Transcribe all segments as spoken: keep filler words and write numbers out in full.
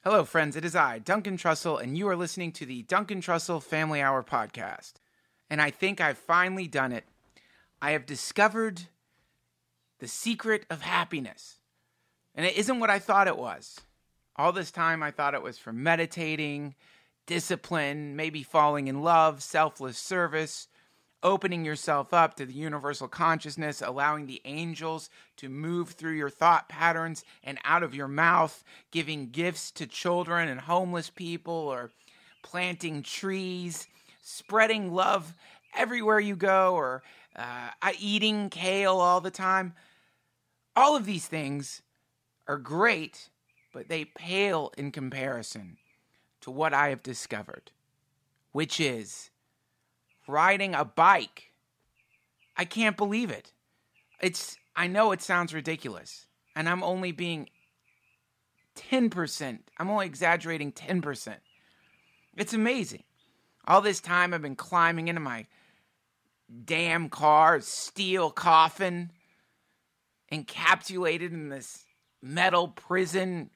Hello, friends. It is I, Duncan Trussell, and you are listening to the Duncan Trussell Family Hour podcast. And I think I've finally done it. I have discovered the secret of happiness. And it isn't what I thought it was. All this time, I thought it was from meditating, discipline, maybe falling in love, selfless service, opening yourself up to the universal consciousness, allowing the angels to move through your thought patterns and out of your mouth, giving gifts to children and homeless people, or planting trees, spreading love everywhere you go, or uh, eating kale all the time. All of these things are great, but they pale in comparison to what I have discovered, which is riding a bike. I can't believe it. It's, I know it sounds ridiculous, and I'm only being ten percent. I'm only exaggerating ten percent. It's amazing. All this time I've been climbing into my damn car, steel coffin, encapsulated in this metal prison,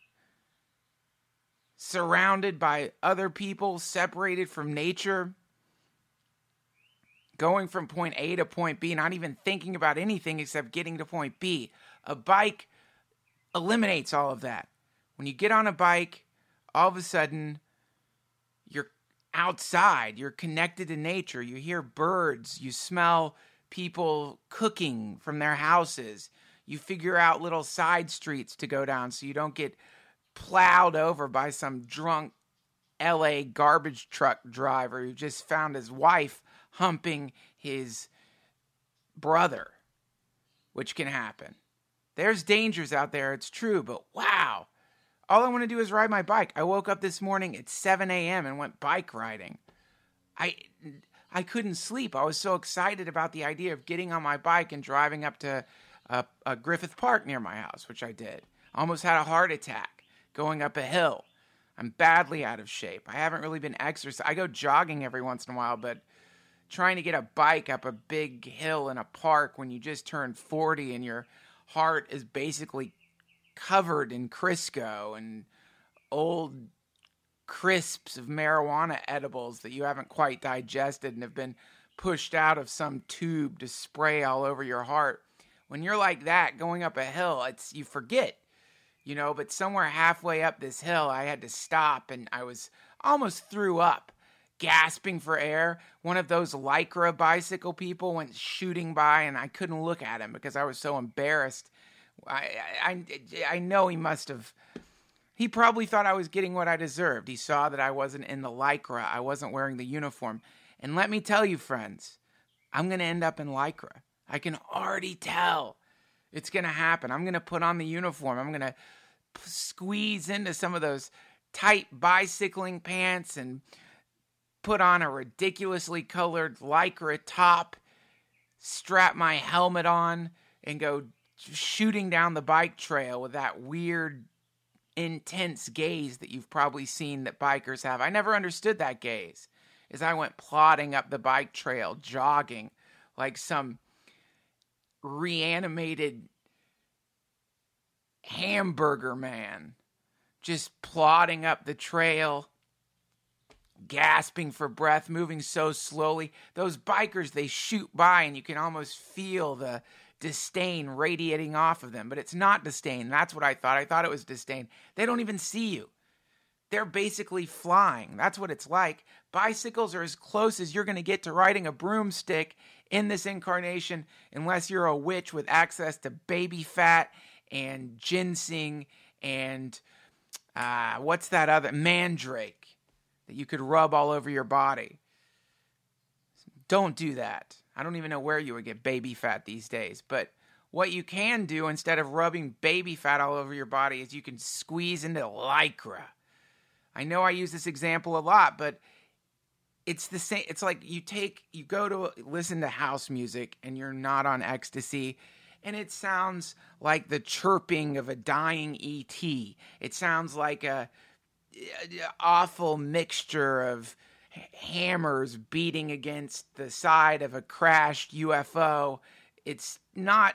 surrounded by other people, separated from nature, going from point A to point B, not even thinking about anything except getting to point B. A bike eliminates all of that. When you get on a bike, all of a sudden, you're outside. You're connected to nature. You hear birds. You smell people cooking from their houses. You figure out little side streets to go down so you don't get plowed over by some drunk L A garbage truck driver who just found his wife humping his brother, which can happen. There's dangers out there, it's true, but wow. All I want to do is ride my bike. I woke up this morning at seven a.m. and went bike riding. I I couldn't sleep. I was so excited about the idea of getting on my bike and driving up to a, a Griffith Park near my house, which I did. I almost had a heart attack going up a hill. I'm badly out of shape. I haven't really been exercising. I go jogging every once in a while, but trying to get a bike up a big hill in a park when you just turned forty and your heart is basically covered in Crisco and old crisps of marijuana edibles that you haven't quite digested and have been pushed out of some tube to spray all over your heart. When you're like that, going up a hill, it's you forget, you know, but somewhere halfway up this hill, I had to stop and I was almost threw up. Gasping for air. One of those Lycra bicycle people went shooting by and I couldn't look at him because I was so embarrassed. I, I, I know he must have, he probably thought I was getting what I deserved. He saw that I wasn't in the Lycra. I wasn't wearing the uniform. And let me tell you, friends, I'm going to end up in Lycra. I can already tell it's going to happen. I'm going to put on the uniform. I'm going to p- squeeze into some of those tight bicycling pants and put on a ridiculously colored Lycra top, strap my helmet on, and go shooting down the bike trail with that weird, intense gaze that you've probably seen that bikers have. I never understood that gaze. As I went plodding up the bike trail, jogging like some reanimated hamburger man, just plodding up the trail, gasping for breath, moving so slowly. Those bikers, they shoot by and you can almost feel the disdain radiating off of them. But it's not disdain. That's what I thought. I thought it was disdain. They don't even see you. They're basically flying. That's what it's like. Bicycles are as close as you're going to get to riding a broomstick in this incarnation, unless you're a witch with access to baby fat and ginseng and uh, what's that other? Mandrake that you could rub all over your body. Don't do that. I don't even know where you would get baby fat these days. But what you can do instead of rubbing baby fat all over your body is you can squeeze into Lycra. I know I use this example a lot, but it's the same. It's like you take, you go to listen to house music and you're not on ecstasy, and it sounds like the chirping of a dying E T. It sounds like a awful mixture of hammers beating against the side of a crashed U F O. It's not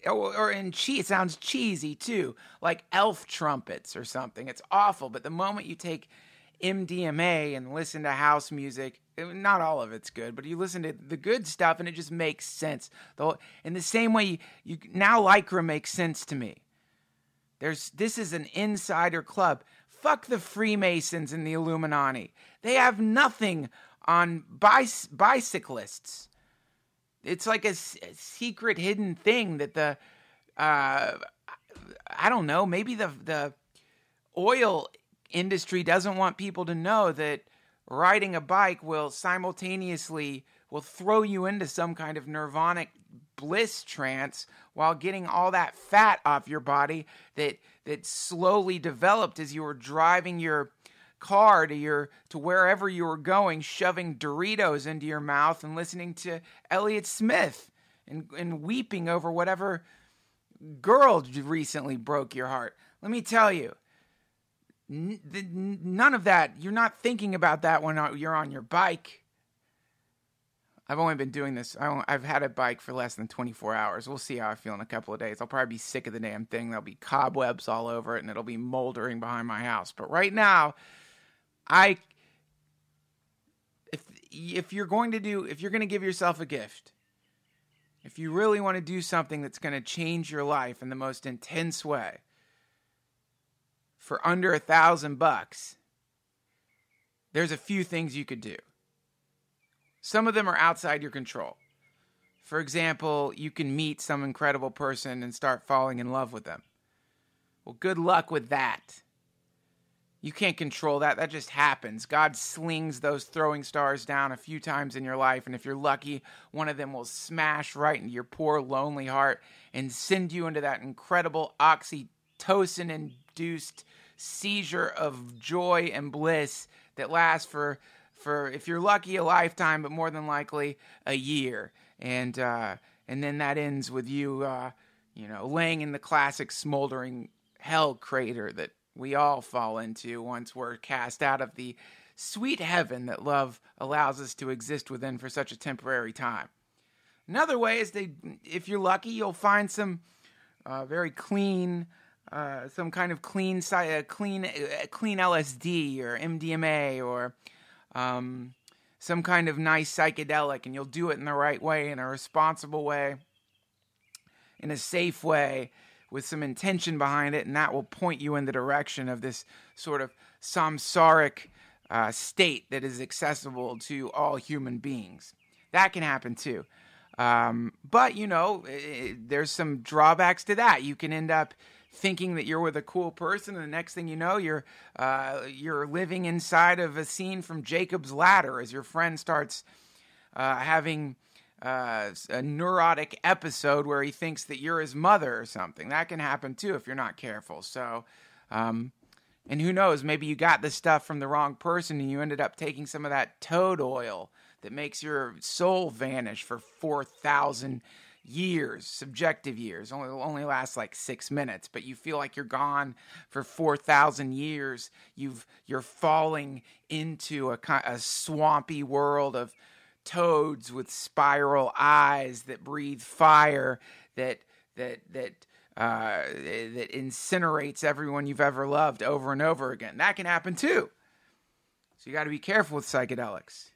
or, or in che- it sounds cheesy too, like elf trumpets or something. It's awful. But the moment you take M D M A and listen to house music, not all of it's good, but you listen to the good stuff and it just makes sense. The, in the same way, you, you now Lycra makes sense to me. There's this is an insider club. Fuck the Freemasons and the Illuminati. They have nothing on bicy- bicyclists. It's like a, s- a secret hidden thing that the, uh, I don't know, maybe the the oil industry doesn't want people to know that riding a bike will simultaneously, will throw you into some kind of nirvanic bliss trance while getting all that fat off your body that that slowly developed as you were driving your car to your to wherever you were going, shoving Doritos into your mouth and listening to Elliott Smith and and weeping over whatever girl recently broke your heart. Let me tell you, n- the, none of that. You're not thinking about that when you're on your bike. I've only been doing this. I I've had a bike for less than twenty-four hours. We'll see how I feel in a couple of days. I'll probably be sick of the damn thing. There'll be cobwebs all over it, and it'll be moldering behind my house. But right now, I, if if you're going to do, if you're going to give yourself a gift, if you really want to do something that's going to change your life in the most intense way, for under a thousand bucks, there's a few things you could do. Some of them are outside your control. For example, you can meet some incredible person and start falling in love with them. Well, good luck with that. You can't control that. That just happens. God slings those throwing stars down a few times in your life, and if you're lucky, one of them will smash right into your poor, lonely heart and send you into that incredible oxytocin-induced seizure of joy and bliss that lasts for, for if you're lucky, a lifetime, but more than likely, a year. And uh, and then that ends with you, uh, you know, laying in the classic smoldering hell crater that we all fall into once we're cast out of the sweet heaven that love allows us to exist within for such a temporary time. Another way is that if you're lucky, you'll find some uh, very clean, uh, some kind of clean, uh, clean, uh, clean L S D or M D M A or um, some kind of nice psychedelic, and you'll do it in the right way, in a responsible way, in a safe way, with some intention behind it, and that will point you in the direction of this sort of samsaric uh, state that is accessible to all human beings. That can happen too. Um, but, you know, it, there's some drawbacks to that. You can end up thinking that you're with a cool person, and the next thing you know, you're uh, you're living inside of a scene from Jacob's Ladder as your friend starts uh, having Uh, a neurotic episode where he thinks that you're his mother or something. That can happen too if you're not careful. So, um, and who knows, maybe you got this stuff from the wrong person and you ended up taking some of that toad oil that makes your soul vanish for four thousand years, subjective years. Only only lasts like six minutes, but you feel like you're gone for four thousand years. You've, you're falling into a, a swampy world of toads with spiral eyes that breathe fire, that that that uh, that incinerates everyone you've ever loved over and over again. That can happen too. So you got to be careful with psychedelics.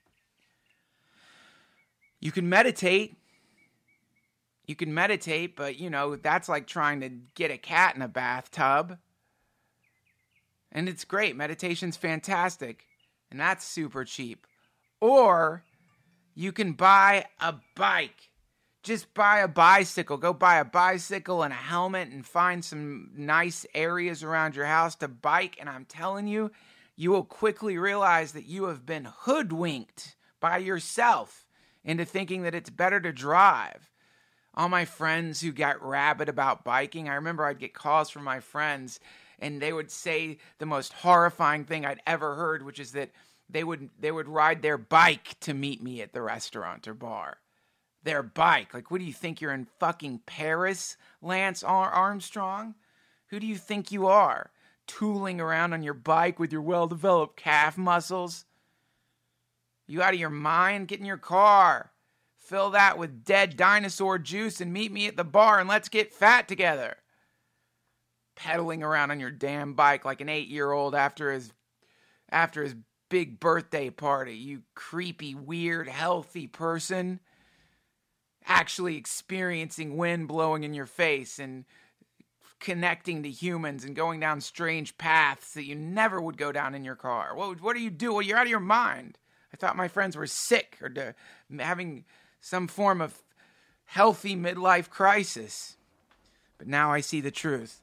You can meditate. You can meditate, but you know that's like trying to get a cat in a bathtub. And it's great. Meditation's fantastic, and that's super cheap. Or you can buy a bike. Just buy a bicycle. Go buy a bicycle and a helmet and find some nice areas around your house to bike. And I'm telling you, you will quickly realize that you have been hoodwinked by yourself into thinking that it's better to drive. All my friends who got rabid about biking, I remember I'd get calls from my friends and they would say the most horrifying thing I'd ever heard, which is that They would they would ride their bike to meet me at the restaurant or bar. Their bike. Like, what do you think? You're in fucking Paris, Lance Armstrong? Who do you think you are? Tooling around on your bike with your well-developed calf muscles? You out of your mind? Get in your car. Fill that with dead dinosaur juice and meet me at the bar and let's get fat together. Pedaling around on your damn bike like an eight-year-old after his after his big birthday party, you creepy, weird, healthy person. Actually experiencing wind blowing in your face and connecting to humans and going down strange paths that you never would go down in your car. What, what are you doing? You're out of your mind. I thought my friends were sick or to, having some form of healthy midlife crisis. But now I see the truth.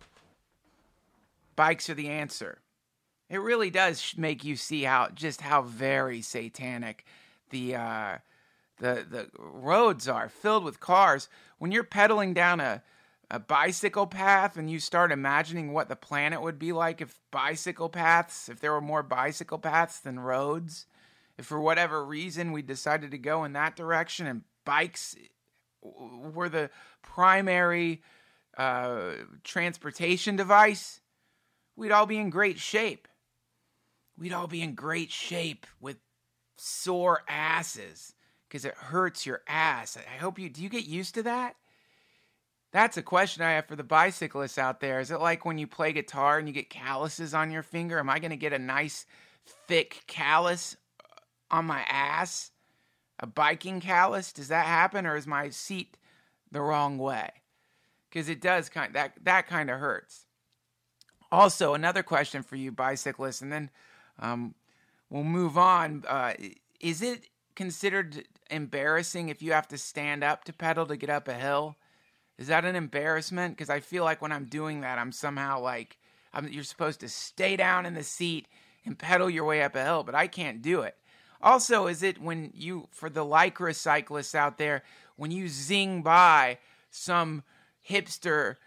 Bikes are the answer. It really does make you see how just how very satanic the uh, the the roads are, filled with cars. When you're pedaling down a a bicycle path and you start imagining what the planet would be like if bicycle paths, if there were more bicycle paths than roads, if for whatever reason we decided to go in that direction and bikes were the primary uh, transportation device, we'd all be in great shape. We'd all be in great shape with sore asses because it hurts your ass. I hope you, do you get used to that? That's a question I have for the bicyclists out there. Is it like when you play guitar and you get calluses on your finger? Am I going to get a nice, thick callus on my ass? A biking callus? Does that happen? Or is my seat the wrong way? Because it does kind that that kind of hurts. Also, another question for you bicyclists, and then um, we'll move on. Uh, is it considered embarrassing if you have to stand up to pedal to get up a hill? Is that an embarrassment? Because I feel like when I'm doing that, I'm somehow like, I'm, you're supposed to stay down in the seat and pedal your way up a hill, but I can't do it. Also, is it when you, for the Lycra cyclists out there, when you zing by some hipster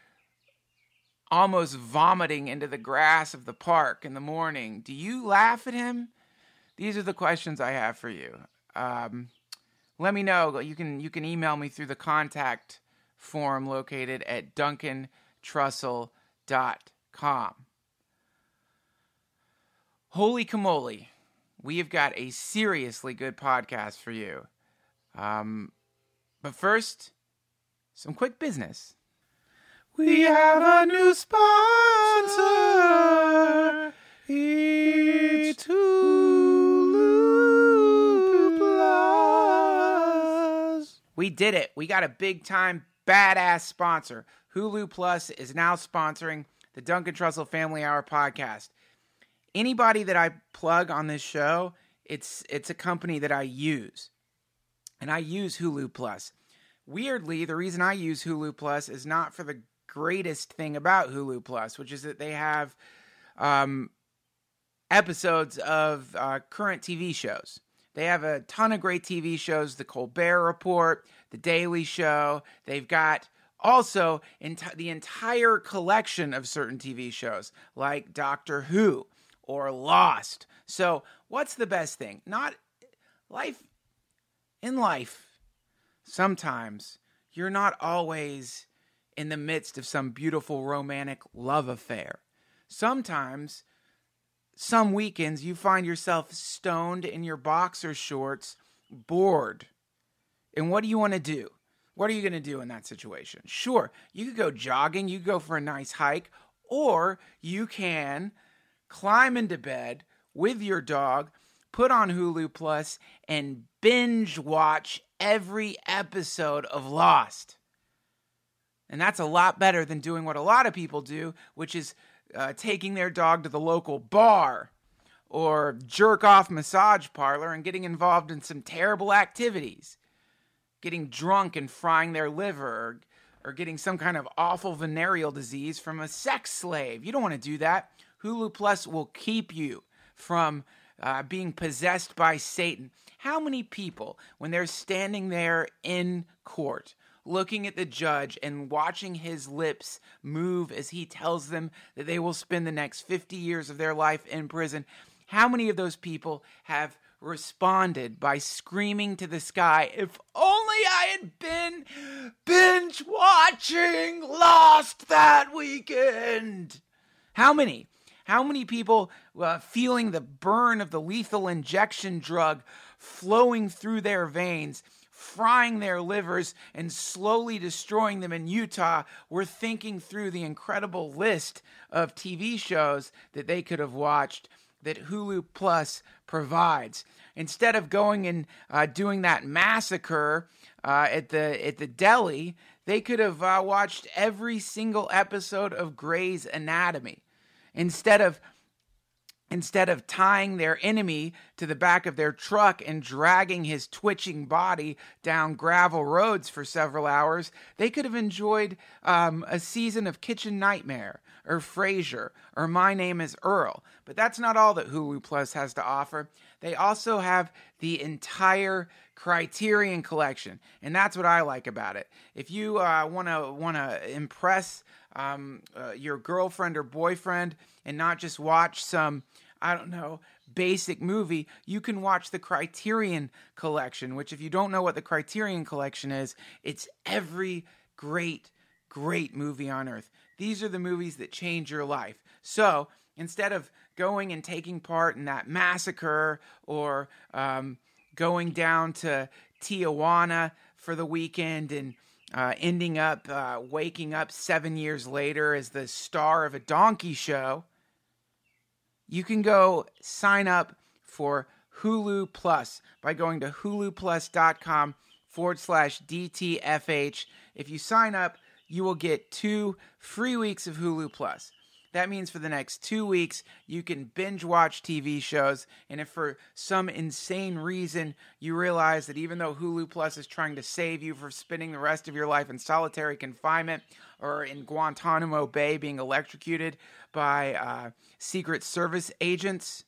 almost vomiting into the grass of the park in the morning, do you laugh at him? These are the questions I have for you. Um, let me know. You can you can email me through the contact form located at duncan trussell dot com. Holy camole, we have got a seriously good podcast for you. Um, but first, some quick business. We have a new sponsor. It's Hulu Plus. We did it. We got a big time badass sponsor. Hulu Plus is now sponsoring the Duncan Trussell Family Hour podcast. Anybody that I plug on this show, it's it's a company that I use. And I use Hulu Plus. Weirdly, the reason I use Hulu Plus is not for the greatest thing about Hulu Plus, which is that they have um, episodes of uh, current T V shows. They have a ton of great T V shows, The Colbert Report, The Daily Show. They've got also enti- the entire collection of certain T V shows, like Doctor Who or Lost. So what's the best thing? Not life. In life, sometimes you're not always in the midst of some beautiful romantic love affair. Sometimes, some weekends, you find yourself stoned in your boxer shorts, bored. And what do you want to do? What are you going to do in that situation? Sure, you could go jogging, you could go for a nice hike, or you can climb into bed with your dog, put on Hulu Plus, and binge watch every episode of Lost. And that's a lot better than doing what a lot of people do, which is uh, taking their dog to the local bar or jerk-off massage parlor and getting involved in some terrible activities. Getting drunk and frying their liver, or, or getting some kind of awful venereal disease from a sex slave. You don't want to do that. Hulu Plus will keep you from uh, being possessed by Satan. How many people, when they're standing there in court, looking at the judge and watching his lips move as he tells them that they will spend the next fifty years of their life in prison, how many of those people have responded by screaming to the sky, if only I had been binge watching Lost that weekend? How many? How many people uh, feeling the burn of the lethal injection drug flowing through their veins, frying their livers and slowly destroying them in Utah were thinking through the incredible list of T V shows that they could have watched that Hulu Plus provides. Instead of going and uh, doing that massacre uh, at the at the deli, they could have uh, watched every single episode of Grey's Anatomy. Instead of Instead of tying their enemy to the back of their truck and dragging his twitching body down gravel roads for several hours, they could have enjoyed um, a season of Kitchen Nightmare or Frasier or My Name is Earl. But that's not all that Hulu Plus has to offer. They also have the entire Criterion collection, and that's what I like about it. If you uh, want to want to impress um, uh, your girlfriend or boyfriend and not just watch some, I don't know, basic movie, you can watch the Criterion collection, which if you don't know what the Criterion collection is, it's every great, great movie on earth. These are the movies that change your life. So instead of going and taking part in that massacre or um, going down to Tijuana for the weekend and uh, ending up uh, waking up seven years later as the star of a donkey show, you can go sign up for Hulu Plus by going to huluplus.com forward slash DTFH. If you sign up, you will get two free weeks of Hulu Plus. That means for the next two weeks, you can binge watch T V shows. And if for some insane reason you realize that even though Hulu Plus is trying to save you from spending the rest of your life in solitary confinement or in Guantanamo Bay being electrocuted by uh, Secret Service agents,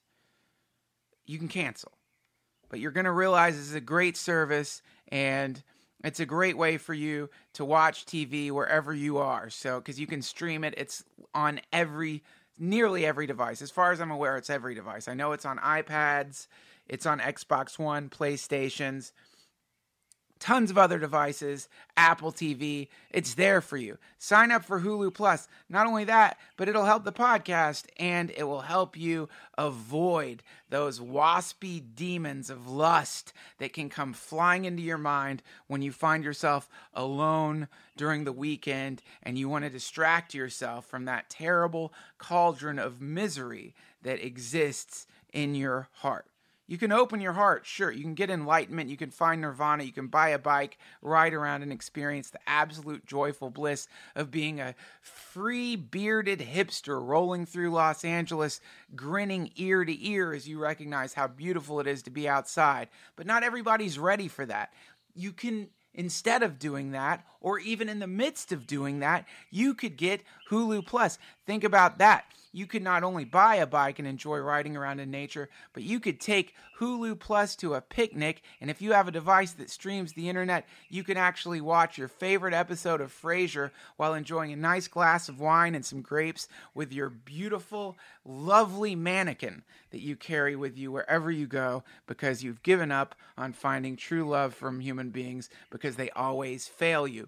you can cancel. But you're going to realize this is a great service, and it's a great way for you to watch T V wherever you are. So, because you can stream it, it's on every, nearly every device. As far as I'm aware, it's every device. I know it's on iPads, it's on Xbox One, PlayStations, tons of other devices, Apple T V. It's there for you. Sign up for Hulu Plus. Not only that, but it'll help the podcast and it will help you avoid those waspy demons of lust that can come flying into your mind when you find yourself alone during the weekend and you want to distract yourself from that terrible cauldron of misery that exists in your heart. You can open your heart, sure. You can get enlightenment. You can find nirvana. You can buy a bike, ride around, and experience the absolute joyful bliss of being a free bearded hipster rolling through Los Angeles, grinning ear to ear as you recognize how beautiful it is to be outside. But not everybody's ready for that. You can, instead of doing that, or even in the midst of doing that, you could get Hulu Plus. Think about that. You could not only buy a bike and enjoy riding around in nature, but you could take Hulu Plus to a picnic, and if you have a device that streams the internet, you can actually watch your favorite episode of Frasier while enjoying a nice glass of wine and some grapes with your beautiful, lovely mannequin that you carry with you wherever you go because you've given up on finding true love from human beings because they always fail you.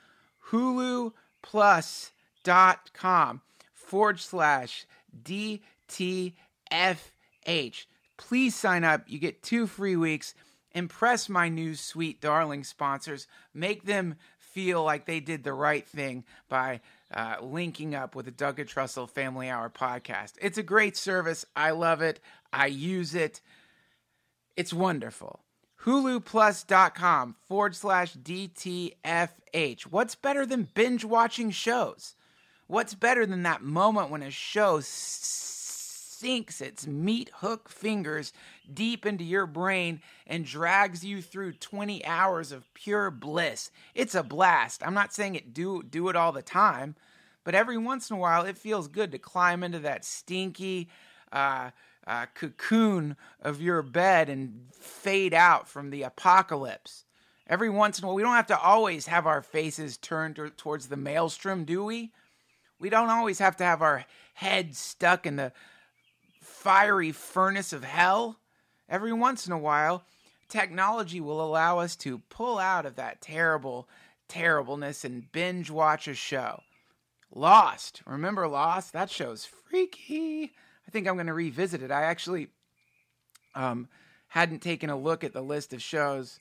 huluplus.com forward slash D T F H. Please sign up. You get two free weeks. Impress my new sweet darling sponsors. Make them feel like they did the right thing by uh, linking up with the Doug and Trussell Family Hour podcast. It's a great service. I love it. I use it. It's wonderful. huluplus.com forward slash DTFH. What's better than binge watching shows? What's better than that moment when a show sinks its meat hook fingers deep into your brain and drags you through twenty hours of pure bliss? It's a blast. I'm not saying it do do it all the time, but every once in a while it feels good to climb into that stinky uh, uh, cocoon of your bed and fade out from the apocalypse. Every once in a while, we don't have to always have our faces turned to, towards the maelstrom, do we? We don't always have to have our head stuck in the fiery furnace of hell. Every once in a while, technology will allow us to pull out of that terrible terribleness and binge watch a show. Lost. Remember Lost? That show's freaky. I think I'm going to revisit it. I actually um, hadn't taken a look at the list of shows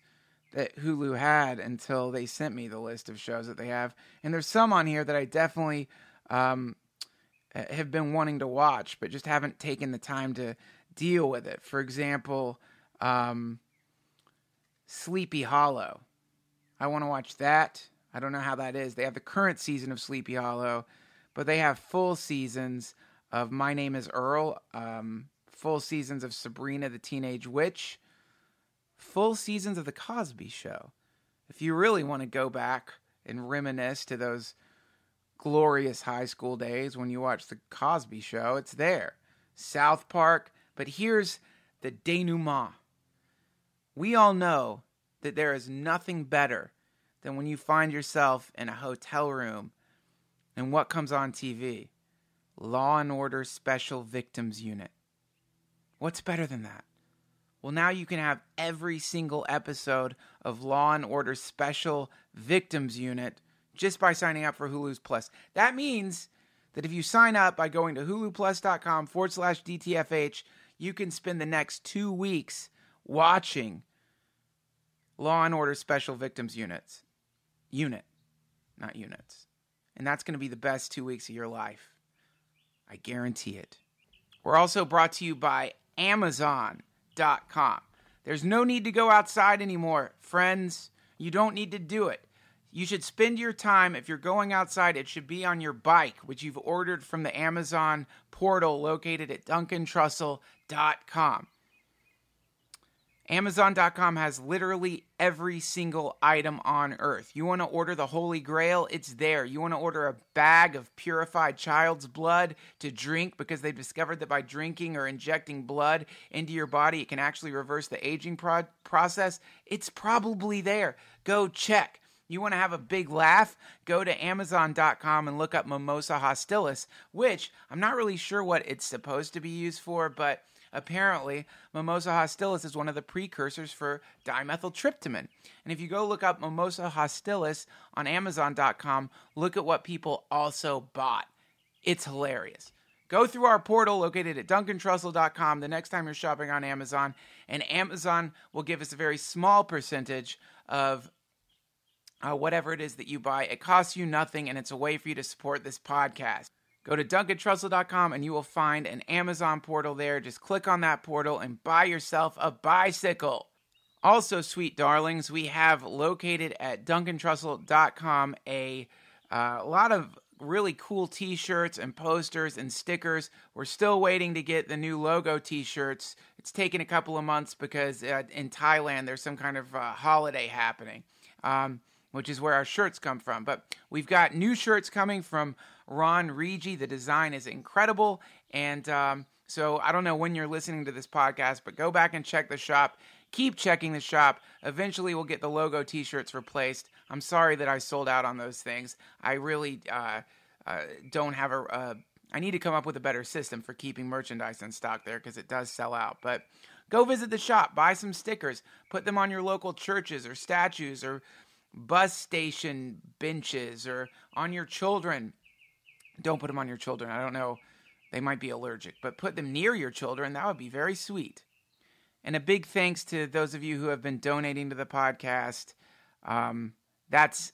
that Hulu had until they sent me the list of shows that they have. And there's some on here that I definitely um, have been wanting to watch, but just haven't taken the time to deal with it. For example, um, Sleepy Hollow. I want to watch that. I don't know how that is. They have the current season of Sleepy Hollow, but they have full seasons of My Name is Earl, um, full seasons of Sabrina the Teenage Witch, full seasons of The Cosby Show. If you really want to go back and reminisce to those glorious high school days when you watched The Cosby Show, it's there. South Park. But here's the denouement. We all know that there is nothing better than when you find yourself in a hotel room and what comes on T V? Law and Order Special Victims Unit. What's better than that? Well, now you can have every single episode of Law and Order Special Victims Unit just by signing up for Hulu's Plus. That means that if you sign up by going to huluplus.com forward slash DTFH, you can spend the next two weeks watching Law and Order Special Victims Units. Unit, not units. And that's going to be the best two weeks of your life. I guarantee it. We're also brought to you by Amazon dot com. There's no need to go outside anymore, friends. You don't need to do it. You should spend your time, if you're going outside, it should be on your bike, which you've ordered from the Amazon portal located at duncan trussell dot com. Amazon dot com has literally every single item on earth. You want to order the Holy Grail? It's there. You want to order a bag of purified child's blood to drink because they've discovered that by drinking or injecting blood into your body, it can actually reverse the aging pro- process? It's probably there. Go check. You want to have a big laugh? Go to Amazon dot com and look up Mimosa hostilis, which I'm not really sure what it's supposed to be used for, but apparently, Mimosa hostilis is one of the precursors for dimethyltryptamine. And if you go look up Mimosa hostilis on Amazon dot com, look at what people also bought. It's hilarious. Go through our portal located at duncan trussell dot com the next time you're shopping on Amazon, and Amazon will give us a very small percentage of uh, whatever it is that you buy. It costs you nothing, and it's a way for you to support this podcast. Go to duncan trussell dot com and you will find an Amazon portal there. Just click on that portal and buy yourself a bicycle. Also, sweet darlings, we have located at duncan trussell dot com a uh, lot of really cool t-shirts and posters and stickers. We're still waiting to get the new logo t-shirts. It's taken a couple of months because uh, in Thailand there's some kind of uh, holiday happening, um, which is where our shirts come from. But we've got new shirts coming from Ron Rigi. The design is incredible. And um, so I don't know when you're listening to this podcast, but go back and check the shop. Keep checking the shop. Eventually we'll get the logo t-shirts replaced. I'm sorry that I sold out on those things. I really uh, uh, don't have a... Uh, I need to come up with a better system for keeping merchandise in stock there because it does sell out. But go visit the shop. Buy some stickers. Put them on your local churches or statues or bus station benches or on your children. Don't put them on your children. I don't know. They might be allergic. But put them near your children. That would be very sweet. And a big thanks to those of you who have been donating to the podcast. Um, that's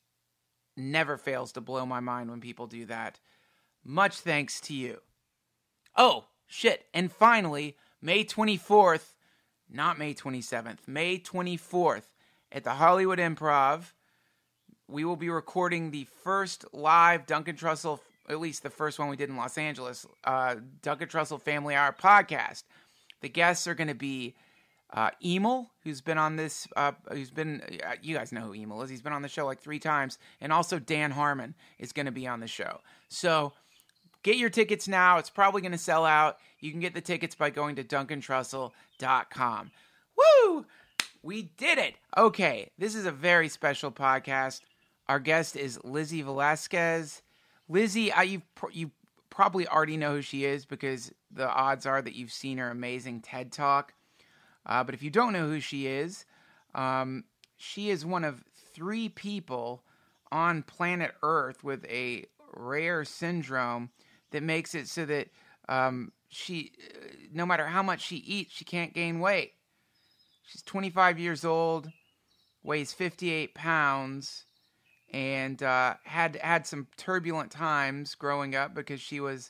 never fails to blow my mind when people do that. Much thanks to you. Oh, shit. And finally, May twenty-fourth, not May twenty-seventh, May twenty-fourth, at the Hollywood Improv, we will be recording the first live Duncan Trussell, at least the first one we did in Los Angeles, uh, Duncan Trussell Family Hour podcast. The guests are going to be uh, Emil, who's been on this, uh, who's been, uh, you guys know who Emil is. He's been on the show like three times. And also Dan Harmon is going to be on the show. So get your tickets now. It's probably going to sell out. You can get the tickets by going to duncan trussell dot com. Woo! We did it. Okay, this is a very special podcast. Our guest is Lizzie Velasquez. Lizzie, I, you you probably already know who she is because the odds are that you've seen her amazing TED Talk. Uh, but if you don't know who she is, um, she is one of three people on planet Earth with a rare syndrome that makes it so that um, she, no matter how much she eats, she can't gain weight. She's twenty-five years old. weighs fifty-eight pounds, and uh, had had some turbulent times growing up because she was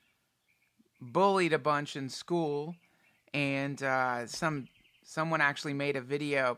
bullied a bunch in school, and uh, some someone actually made a video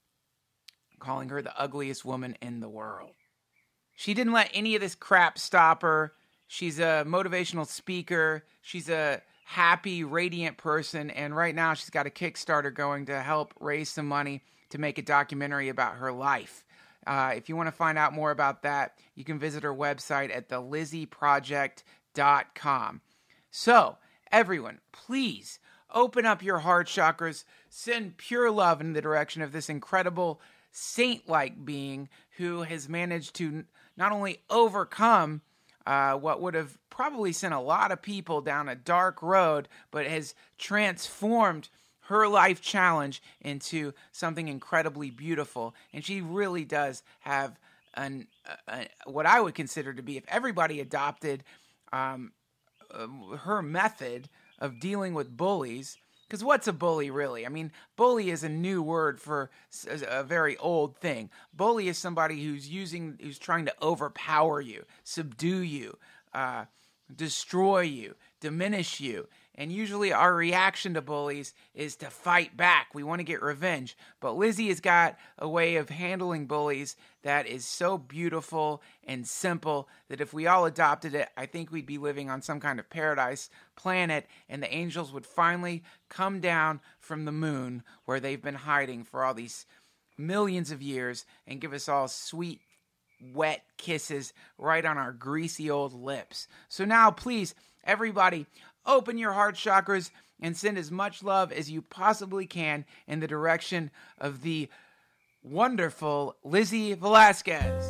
calling her the ugliest woman in the world. She didn't let any of this crap stop her. She's a motivational speaker. She's a happy, radiant person, and right now she's got a Kickstarter going to help raise some money to make a documentary about her life. Uh, if you want to find out more about that, you can visit her website at the lizzie project dot com. So, everyone, please open up your heart chakras, send pure love in the direction of this incredible saint-like being who has managed to not only overcome uh, what would have probably sent a lot of people down a dark road, but has transformed her life challenge into something incredibly beautiful. And she really does have an uh, what I would consider to be, if everybody adopted um, uh, her method of dealing with bullies. Because what's a bully really? I mean, bully is a new word for a very old thing. Bully is somebody who's using, who's trying to overpower you, subdue you, uh, destroy you, diminish you. And usually our reaction to bullies is to fight back. We want to get revenge. But Lizzie has got a way of handling bullies that is so beautiful and simple that if we all adopted it, I think we'd be living on some kind of paradise planet, and the angels would finally come down from the moon where they've been hiding for all these millions of years and give us all sweet, wet kisses right on our greasy old lips. So now, please, everybody, open your heart chakras and send as much love as you possibly can in the direction of the wonderful Lizzie Velasquez.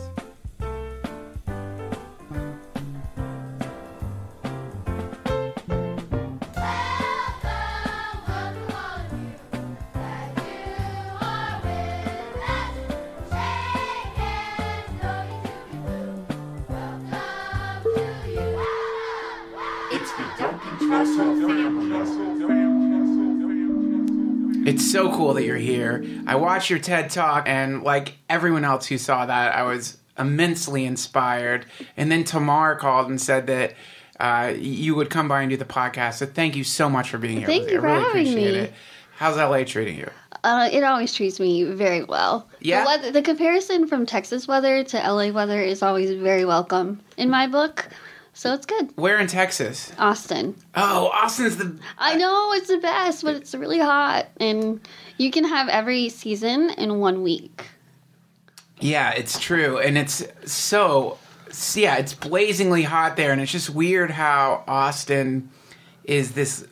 It's so cool that you're here. I watched your TED Talk, and like everyone else who saw that, I was immensely inspired. And then Tamar called and said that uh, you would come by and do the podcast. So thank you so much for being here. Thank you for I really having appreciate me. it. How's L A treating you? Uh, it always treats me very well. Yeah? The, weather, the comparison from Texas weather to L A weather is always very welcome in my book. So it's good. Where in Texas? Austin. Oh, Austin's the... I know, it's the best, but it's really hot. And you can have every season in one week. Yeah, it's true. And it's so... Yeah, it's blazingly hot there. And it's just weird how Austin is this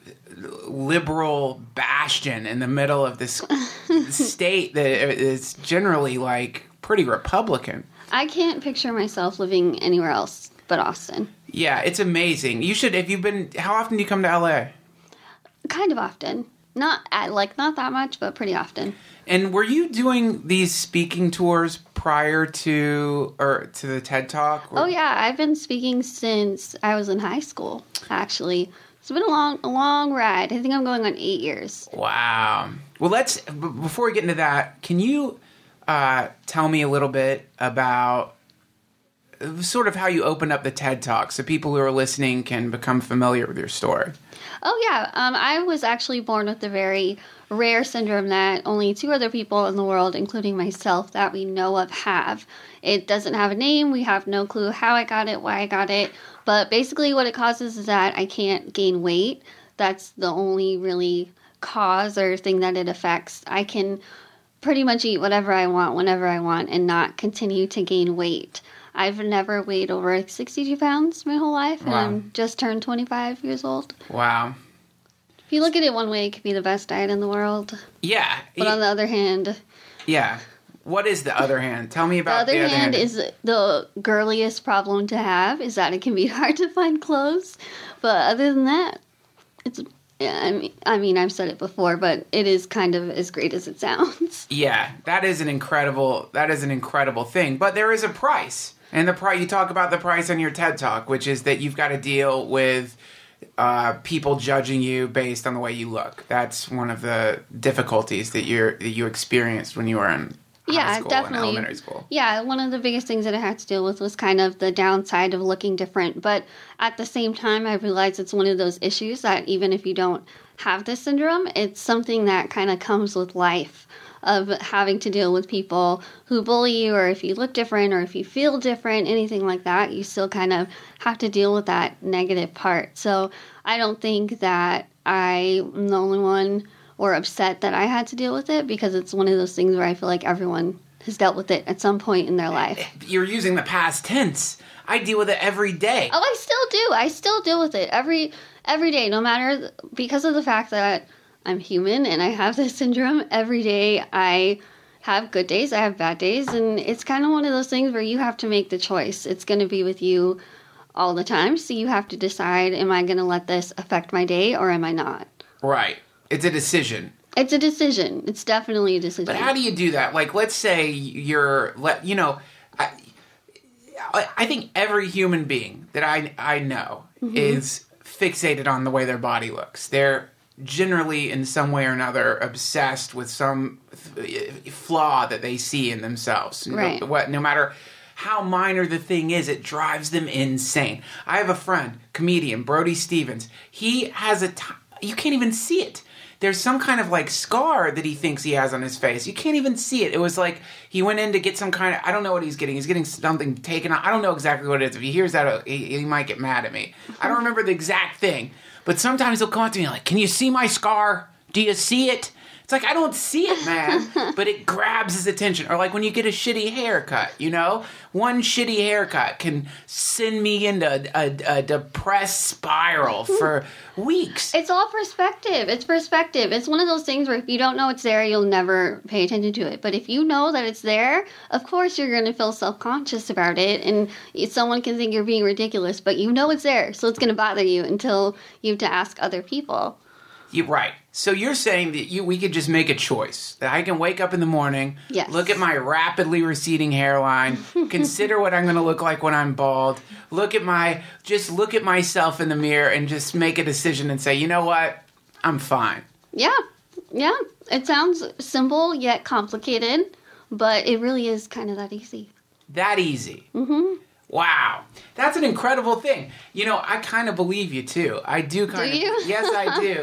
liberal bastion in the middle of this state that is generally, like, pretty Republican. I can't picture myself living anywhere else but Austin. Yeah, it's amazing. You should, if you've been, how often do you come to L A? Kind of often. Not at, like, not that much, but pretty often. And were you doing these speaking tours prior to, or to the TED Talk? Oh, yeah. I've been speaking since I was in high school, actually. It's been a long, a long ride. I think I'm going on eight years. Wow. Well, let's, b- before we get into that, can you uh, tell me a little bit about sort of how you opened up the TED Talk so people who are listening can become familiar with your story? Oh, yeah. Um, I was actually born with a very rare syndrome that only two other people in the world, including myself, that we know of have. It doesn't have a name. We have no clue how I got it, why I got it. But basically what it causes is that I can't gain weight. That's the only really cause or thing that it affects. I can pretty much eat whatever I want, whenever I want, and not continue to gain weight. I've never weighed over sixty-two pounds my whole life, and wow. I'm just turned twenty-five years old. Wow. If you look at it one way, it could be the best diet in the world. Yeah. But on the other hand... Yeah. What is the other hand? Tell me about the other, the other hand. hand. is the girliest problem to have, is that it can be hard to find clothes. But other than that, it's... Yeah, I mean, I mean, I've said it before, but it is kind of as great as it sounds. Yeah, that is an incredible, that is an incredible thing. But there is a price. And the price, you talk about the price on your TED Talk, which is that you've got to deal with uh, people judging you based on the way you look. That's one of the difficulties that you're that you experienced when you were in Yeah, high school definitely. and elementary school. Yeah, one of the biggest things that I had to deal with was kind of the downside of looking different. But at the same time, I realized it's one of those issues that even if you don't have this syndrome, it's something that kind of comes with life, of having to deal with people who bully you, or if you look different, or if you feel different, anything like that, you still kind of have to deal with that negative part. So I don't think that I'm the only one or upset that I had to deal with it, because it's one of those things where I feel like everyone has dealt with it at some point in their life. You're using the past tense. I deal with it every day. Oh, I still do. I still deal with it every every day, no matter, because of the fact that I'm human and I have this syndrome. Every day I have good days, I have bad days, and it's kind of one of those things where you have to make the choice. It's going to be with you all the time, so you have to decide, am I going to let this affect my day or am I not? Right. It's a decision. It's a decision. It's definitely a decision. But how do you do that? Like, let's say you're, you know, I, I think every human being that I, I know mm-hmm. is fixated on the way their body looks. They're generally, in some way or another, obsessed with some flaw that they see in themselves. Right. No, what, no matter how minor the thing is, it drives them insane. I have a friend, comedian, Brody Stevens. He has a... T- you can't even see it. There's some kind of, like, scar that he thinks he has on his face. You can't even see it. It was like he went in to get some kind of... I don't know what he's getting. He's getting something taken out. I don't know exactly what it is. If he hears that, he, he might get mad at me. I don't remember the exact thing. But sometimes he'll come up to me like, can you see my scar? Do you see it? It's like, I don't see it, man. But it grabs his attention. Or like when you get a shitty haircut, you know? One shitty haircut can send me into a, a, a depressed spiral for weeks. It's all perspective. It's perspective. It's one of those things where if you don't know it's there, you'll never pay attention to it. But if you know that it's there, of course you're going to feel self-conscious about it. And someone can think you're being ridiculous, but you know it's there. So it's going to bother you until you have to ask other people. You're right. So you're saying that you we could just make a choice. That I can wake up in the morning, yes. look at my rapidly receding hairline, consider what I'm going to look like when I'm bald, look at my, just look at myself in the mirror and just make a decision and say, you know what? I'm fine. Yeah. Yeah. It sounds simple yet complicated, but it really is kind of that easy. That easy. Mm-hmm. Wow. That's an incredible thing. You know, I kind of believe you, too. I do kind do of. You? Yes, I do.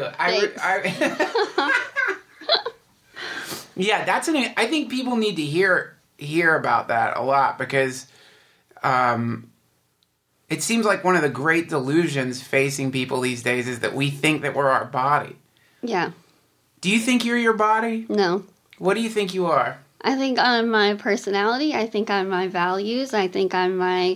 I, I Yeah, that's an. I think people need to hear hear about that a lot, because um, it seems like one of the great delusions facing people these days is that we think that we're our body. Yeah. Do you think you're your body? No. What do you think you are? I think I'm my personality. I think I'm my values. I think I'm my,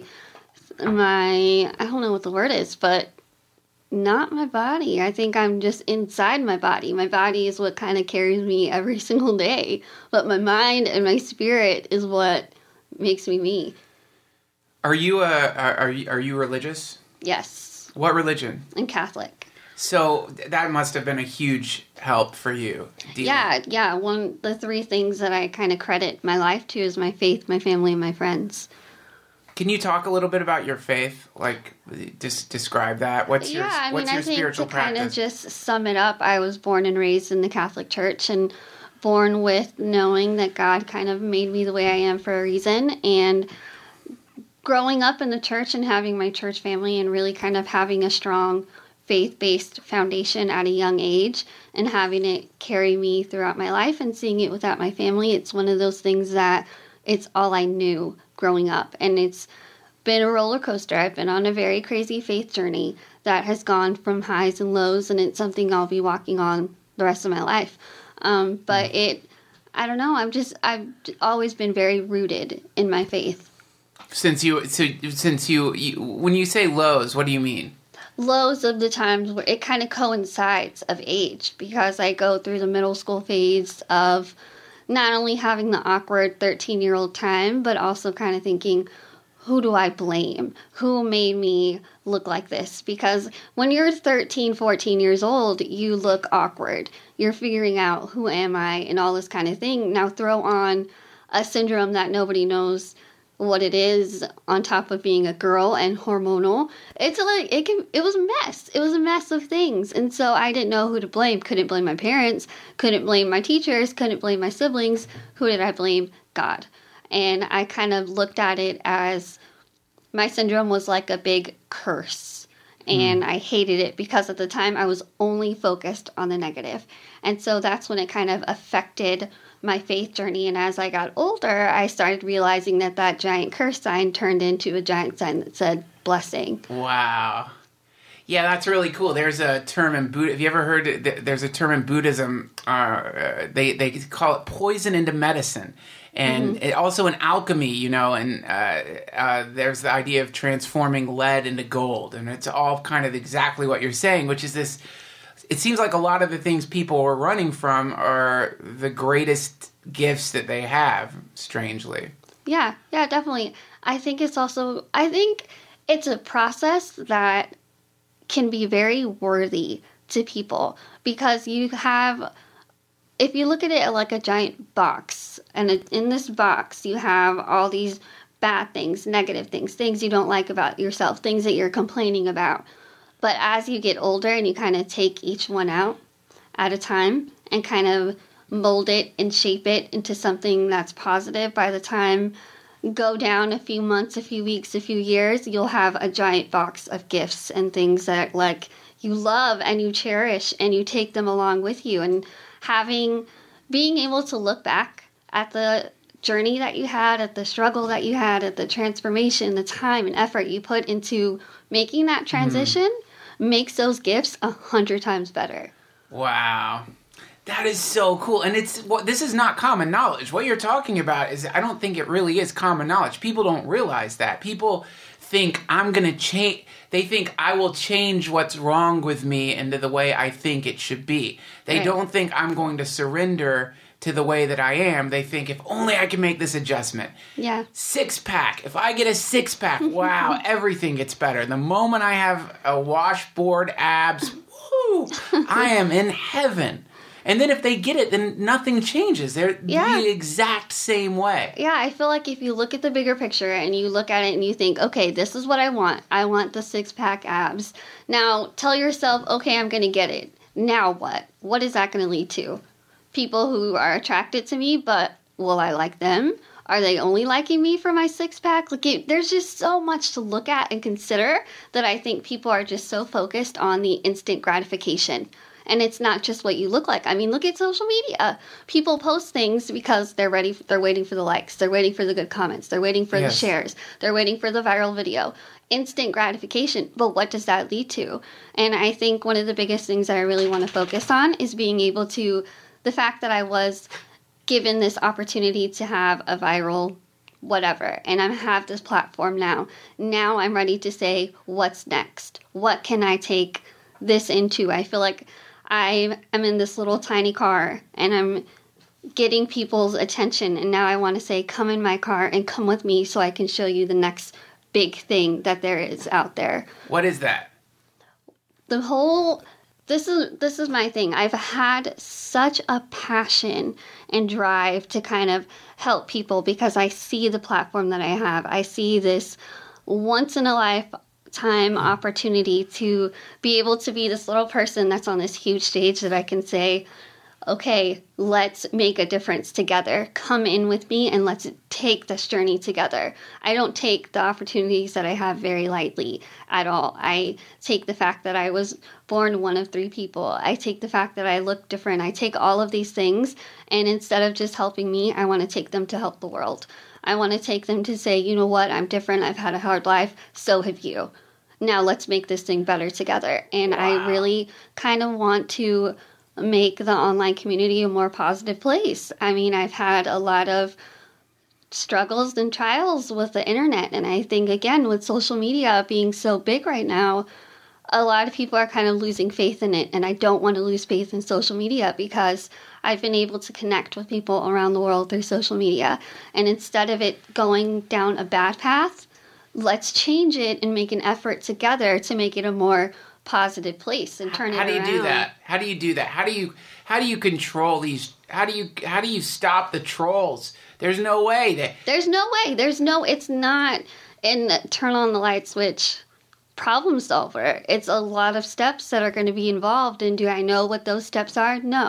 my, I don't know what the word is, but not my body. I think I'm just inside my body. My body is what kind of carries me every single day. But my mind and my spirit is what makes me me. Are you a, are you, are you religious? Yes. What religion? I'm Catholic. So that must have been a huge help for you. Do you yeah, yeah. One, the three things that I kind of credit my life to is my faith, my family, and my friends. Can you talk a little bit about your faith? Like, just describe that. What's your yeah, I what's mean, your I think spiritual to practice? kind of just sum it up, I was born and raised in the Catholic Church, and born with knowing that God kind of made me the way I am for a reason, and growing up in the church and having my church family and really kind of having a strong faith-based foundation at a young age and having it carry me throughout my life and seeing it without my family. It's one of those things that it's all I knew growing up, and it's been a roller coaster. I've been on a very crazy faith journey that has gone from highs and lows, and it's something I'll be walking on the rest of my life. Um, but it, I don't know, I'm just, I've always been very rooted in my faith. Since you, so since you, you when you say lows, what do you mean? Lows of the times where it kind of coincides of age, because I go through the middle school phase of not only having the awkward thirteen-year-old time, but also kind of thinking, who do I blame? Who made me look like this? Because when you're thirteen, fourteen years old, you look awkward. You're figuring out who am I and all this kind of thing. Now throw on a syndrome that nobody knows what it is on top of being a girl and hormonal. It's like it can it was a mess. It was a mess of things. And so I didn't know who to blame. Couldn't blame my parents, couldn't blame my teachers, couldn't blame my siblings. Who did I blame? God. And I kind of looked at it as my syndrome was like a big curse. And mm. I hated it because at the time I was only focused on the negative. And so that's when it kind of affected my faith journey. And as I got older, I started realizing that that giant curse sign turned into a giant sign that said blessing. Wow. Yeah, that's really cool. There's a term in Buddha. Have you ever heard? There's a term in Buddhism. Uh, they they call it poison into medicine, and mm-hmm. it, also in alchemy. You know, and uh, uh, there's the idea of transforming lead into gold, and it's all kind of exactly what you're saying, which is this. It seems like a lot of the things people are running from are the greatest gifts that they have. Strangely. Yeah. Yeah. Definitely. I think it's also. I think it's a process that can be very worthy to people because you have, if you look at it like a giant box, and in this box you have all these bad things, negative things, things you don't like about yourself, things that you're complaining about. But as you get older and you kind of take each one out at a time and kind of mold it and shape it into something that's positive, by the time go down a few months, a few weeks, a few years, you'll have a giant box of gifts and things that like you love and you cherish and you take them along with you. And having, being able to look back at the journey that you had, at the struggle that you had, at the transformation, the time and effort you put into making that transition mm. makes those gifts a hundred times better. Wow. That is so cool. And it's what this is not common knowledge. What you're talking about is, I don't think it really is common knowledge. People don't realize that. People think I'm going to change. They think I will change what's wrong with me into the way I think it should be. They right. don't think I'm going to surrender to the way that I am. They think if only I can make this adjustment. Yeah. Six pack. If I get a six pack, wow, everything gets better. The moment I have a washboard abs, woo, I am in heaven. And then if they get it, then nothing changes. They're yeah. the exact same way. Yeah, I feel like if you look at the bigger picture and you look at it and you think, okay, this is what I want. I want the six-pack abs. Now, tell yourself, okay, I'm going to get it. Now what? What is that going to lead to? People who are attracted to me, but will I like them? Are they only liking me for my six-pack? Like, it, there's just so much to look at and consider that I think people are just so focused on the instant gratification. And it's not just what you look like. I mean, look at social media. People post things because they're ready. They're waiting for the likes. They're waiting for the good comments. They're waiting for yes. the shares. They're waiting for the viral video. Instant gratification. But what does that lead to? And I think one of the biggest things that I really want to focus on is being able to, the fact that I was given this opportunity to have a viral whatever, and I have this platform now. Now I'm ready to say, what's next? What can I take this into? I feel like I am in this little tiny car and I'm getting people's attention, and now I want to say, come in my car and come with me so I can show you the next big thing that there is out there. What is that? The whole, this is this is my thing. I've had such a passion and drive to kind of help people because I see the platform that I have. I see this once in a life time opportunity to be able to be this little person that's on this huge stage that I can say, okay, let's make a difference together. Come in with me and let's take this journey together. I don't take the opportunities that I have very lightly at all. I take the fact that I was born one of three people. I take the fact that I look different. I take all of these things, and instead of just helping me, I want to take them to help the world. I want to take them to say, you know what, I'm different. I've had a hard life. So have you. Now let's make this thing better together. And wow. I really kind of want to make the online community a more positive place. I mean, I've had a lot of struggles and trials with the internet. And I think, again, with social media being so big right now, a lot of people are kind of losing faith in it. And I don't want to lose faith in social media because I've been able to connect with people around the world through social media. And instead of it going down a bad path, let's change it and make an effort together to make it a more positive place and turn how, it around. How do you do that? How do you do that? How do you how do you control these? How do you how do you stop the trolls? There's no way that There's no way. There's no it's not in turn on the light switch problem solver. It's a lot of steps that are going to be involved, and do I know what those steps are? No.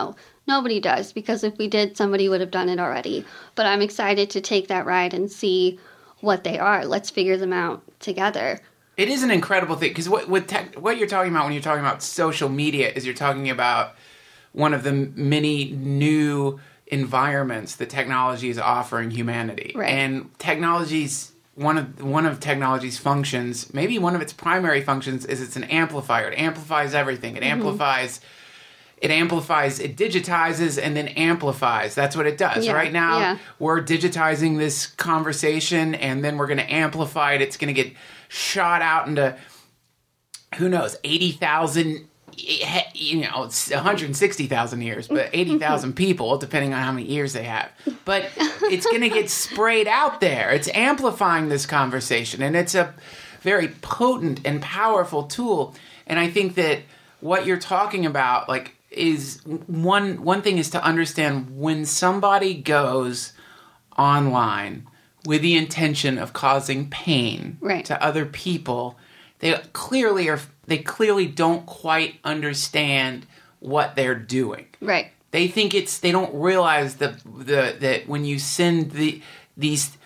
Nobody does, because if we did, somebody would have done it already. But I'm excited to take that ride and see what they are. Let's figure them out together. It is an incredible thing, because what what, tech, what you're talking about when you're talking about social media is you're talking about one of the many new environments that technology is offering humanity. Right. And technology's one of one of technology's functions, maybe one of its primary functions, is it's an amplifier. It amplifies everything. It mm-hmm. amplifies it amplifies, it digitizes and then amplifies. That's what it does. Yeah. Right now yeah. we're digitizing this conversation, and then we're going to amplify it. It's going to get shot out into, who knows, eighty thousand, you know, it's one hundred sixty thousand ears, but eighty thousand people, depending on how many ears they have. But it's going to get sprayed out there. It's amplifying this conversation, and it's a very potent and powerful tool. And I think that what you're talking about, like, is one one thing is to understand when somebody goes online with the intention of causing pain right. to other people, they clearly are they clearly don't quite understand what they're doing. Right. They think it's they don't realize the the that when you send the these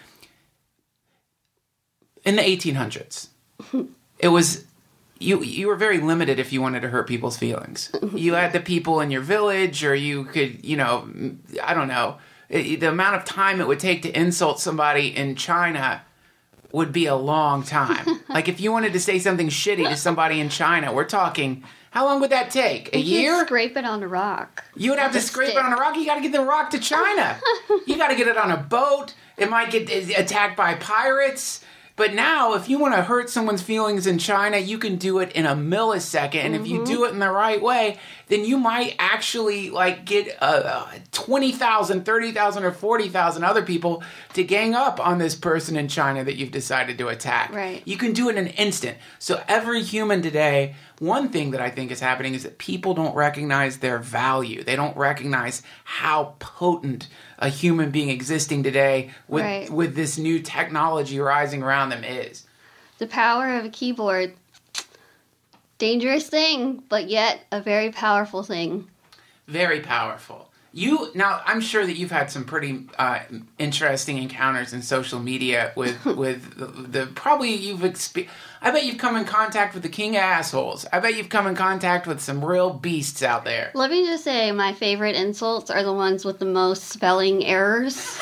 in the eighteen hundreds, it was you you were very limited if you wanted to hurt people's feelings. You had the people in your village, or you could, you know, I don't know. It, the amount of time it would take to insult somebody in China would be a long time. Like, if you wanted to say something shitty to somebody in China, we're talking, how long would that take? A you year? Scrape it on a rock. You would have to scrape stick. it on a rock. You got to get the rock to China. You got to get it on a boat. It might get attacked by pirates. But now, if you want to hurt someone's feelings in China, you can do it in a millisecond. And mm-hmm. if you do it in the right way, then you might actually, like, get uh, twenty thousand, thirty thousand, or forty thousand other people to gang up on this person in China that you've decided to attack. Right. You can do it in an instant. So every human today, one thing that I think is happening is that people don't recognize their value. They don't recognize how potent a human being existing today with right. with this new technology rising around them is. The power of a keyboard. Dangerous thing, but yet a very powerful thing. Very powerful. You now, I'm sure that you've had some pretty uh, interesting encounters in social media with with the, the probably you've experienced. I bet you've come in contact with the king of assholes. I bet you've come in contact with some real beasts out there. Let me just say, my favorite insults are the ones with the most spelling errors.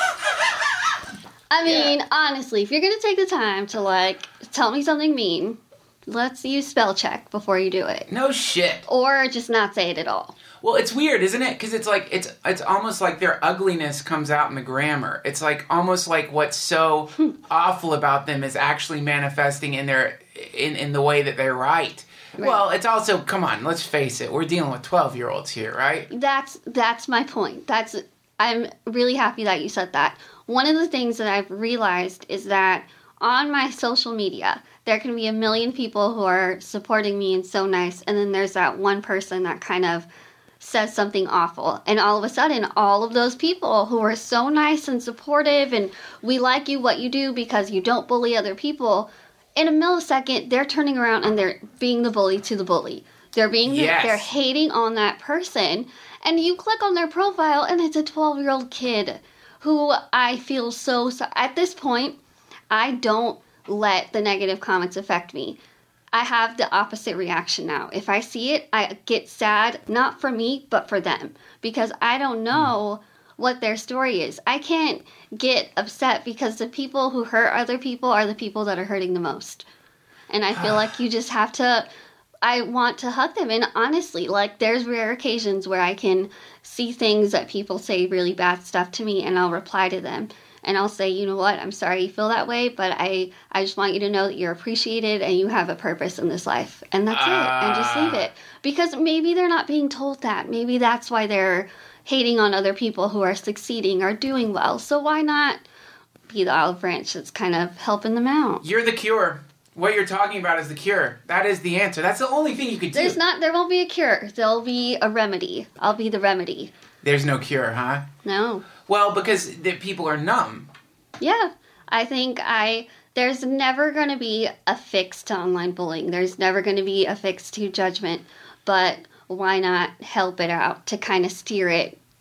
I mean, yeah. honestly, if you're gonna take the time to, like, tell me something mean, let's use spell check before you do it. No shit. Or just not say it at all. Well, it's weird, isn't it? Because it's like, it's it's almost like their ugliness comes out in the grammar. It's like, almost like what's so awful about them is actually manifesting in their, in, in the way that they write. Right. Well, it's also, come on, let's face it, we're dealing with twelve-year-olds here, right? That's, that's my point. That's, I'm really happy that you said that. One of the things that I've realized is that on my social media, there can be a million people who are supporting me and so nice, and then there's that one person that kind of says something awful, and all of a sudden all of those people who are so nice and supportive and we like you, what you do, because you don't bully other people, in a millisecond they're turning around and they're being the bully to the bully. They're being yes. the, they're hating on that person, and you click on their profile and it's a twelve year old kid who I feel so, so at this point I don't let the negative comments affect me. I have the opposite reaction now. If I see it, I get sad, not for me, but for them. Because I don't know what their story is. I can't get upset because the people who hurt other people are the people that are hurting the most. And I feel like you just have to, I want to hug them. And honestly, like, there's rare occasions where I can see things that people say really bad stuff to me and I'll reply to them. And I'll say, you know what, I'm sorry you feel that way, but I, I just want you to know that you're appreciated and you have a purpose in this life. And that's uh, it. And just leave it. Because maybe they're not being told that. Maybe that's why they're hating on other people who are succeeding or doing well. So why not be the olive branch that's kind of helping them out? You're the cure. What you're talking about is the cure. That is the answer. That's the only thing you could do. There's not, there won't be a cure. There'll be a remedy. I'll be the remedy. There's no cure, huh? No. Well, because the people are numb. Yeah. I think I... There's never going to be a fix to online bullying. There's never going to be a fix to judgment. But why not help it out to kind of steer it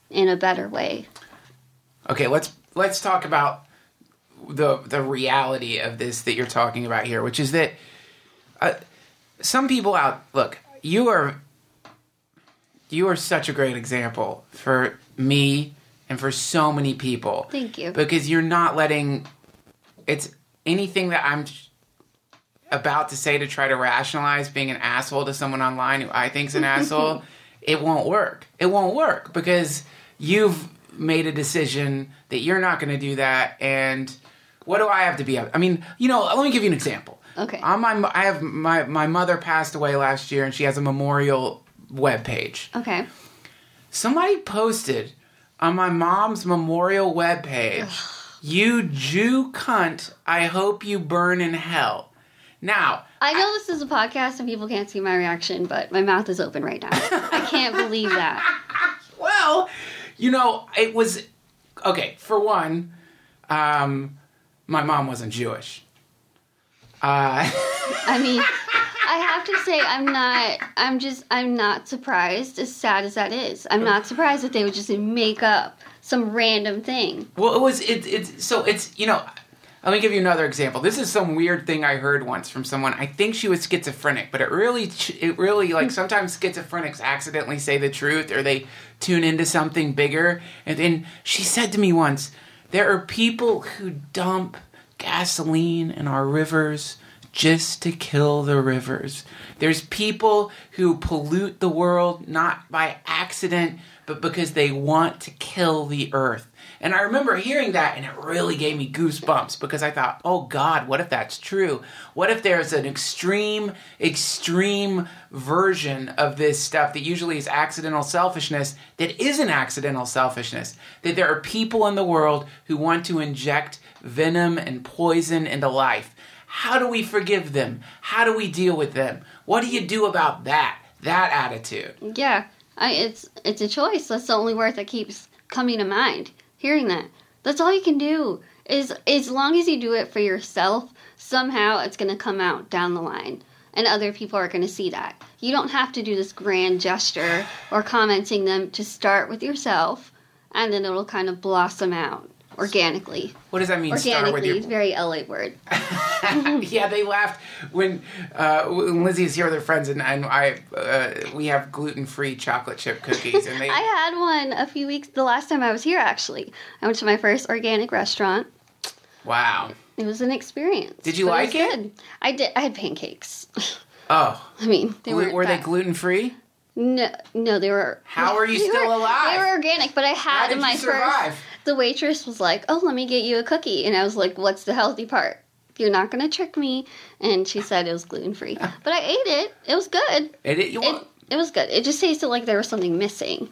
in a better way. Okay, let's let's talk about the the reality of this that you're talking about here, which is that uh, some people out look, you are you are such a great example for me and for so many people. Thank you. Because you're not letting it's anything that I'm about to say to try to rationalize being an asshole to someone online who I think's an asshole. It won't work. It won't work because you've made a decision that you're not going to do that. And what do I have to be? I mean, you know, let me give you an example. Okay. On my, I have my my mother passed away last year, and she has a memorial webpage. Okay. Somebody posted on my mom's memorial webpage, "You Jew cunt, I hope you burn in hell." Now, I know this is a podcast and people can't see my reaction, but my mouth is open right now. I can't believe that. Well, you know, it was okay. For one, um, my mom wasn't Jewish. Uh, I mean, I have to say, I'm not. I'm just. I'm not surprised. As sad as that is, I'm not surprised that they would just make up some random thing. well, it was. It, it's so. It's you know. Let me give you another example. This is some weird thing I heard once from someone. I think she was schizophrenic, but it really, it really, like, sometimes schizophrenics accidentally say the truth or they tune into something bigger. And then she said to me once, there are people who dump gasoline in our rivers just to kill the rivers. There's people who pollute the world not by accident, but because they want to kill the earth. And I remember hearing that, and it really gave me goosebumps because I thought, oh God, what if that's true? What if there's an extreme, extreme version of this stuff that usually is accidental selfishness that isn't accidental selfishness? That there are people in the world who want to inject venom and poison into life. How do we forgive them? How do we deal with them? What do you do about that? That attitude. Yeah, I, it's it's a choice. That's the only word that keeps coming to mind. Hearing that. That's all you can do. Is as long as you do it for yourself, somehow it's going to come out down the line. And other people are going to see that. You don't have to do this grand gesture or commenting them. To start with yourself, and then it'll kind of blossom out organically. What does that mean, start with Organically, your... it's a very L A word. Yeah, they laughed when, uh, when Lizzie's here with her friends, and, and I uh, we have gluten-free chocolate chip cookies. And they... I had one a few weeks, the last time I was here, actually. I went to my first organic restaurant. Wow. It was an experience. Did you but like it? Was it? Good. I did. I had pancakes. Oh. I mean, they were, weren't were they that- gluten-free? No, no, they were. How are you they still were, alive? They were organic, but I had How did my you survive? first. The waitress was like, "Oh, let me get you a cookie," and I was like, "What's the healthy part? You're not gonna trick me." And she said it was gluten free, but I ate it. It was good. It, it, you It, it was good. It just tasted like there was something missing.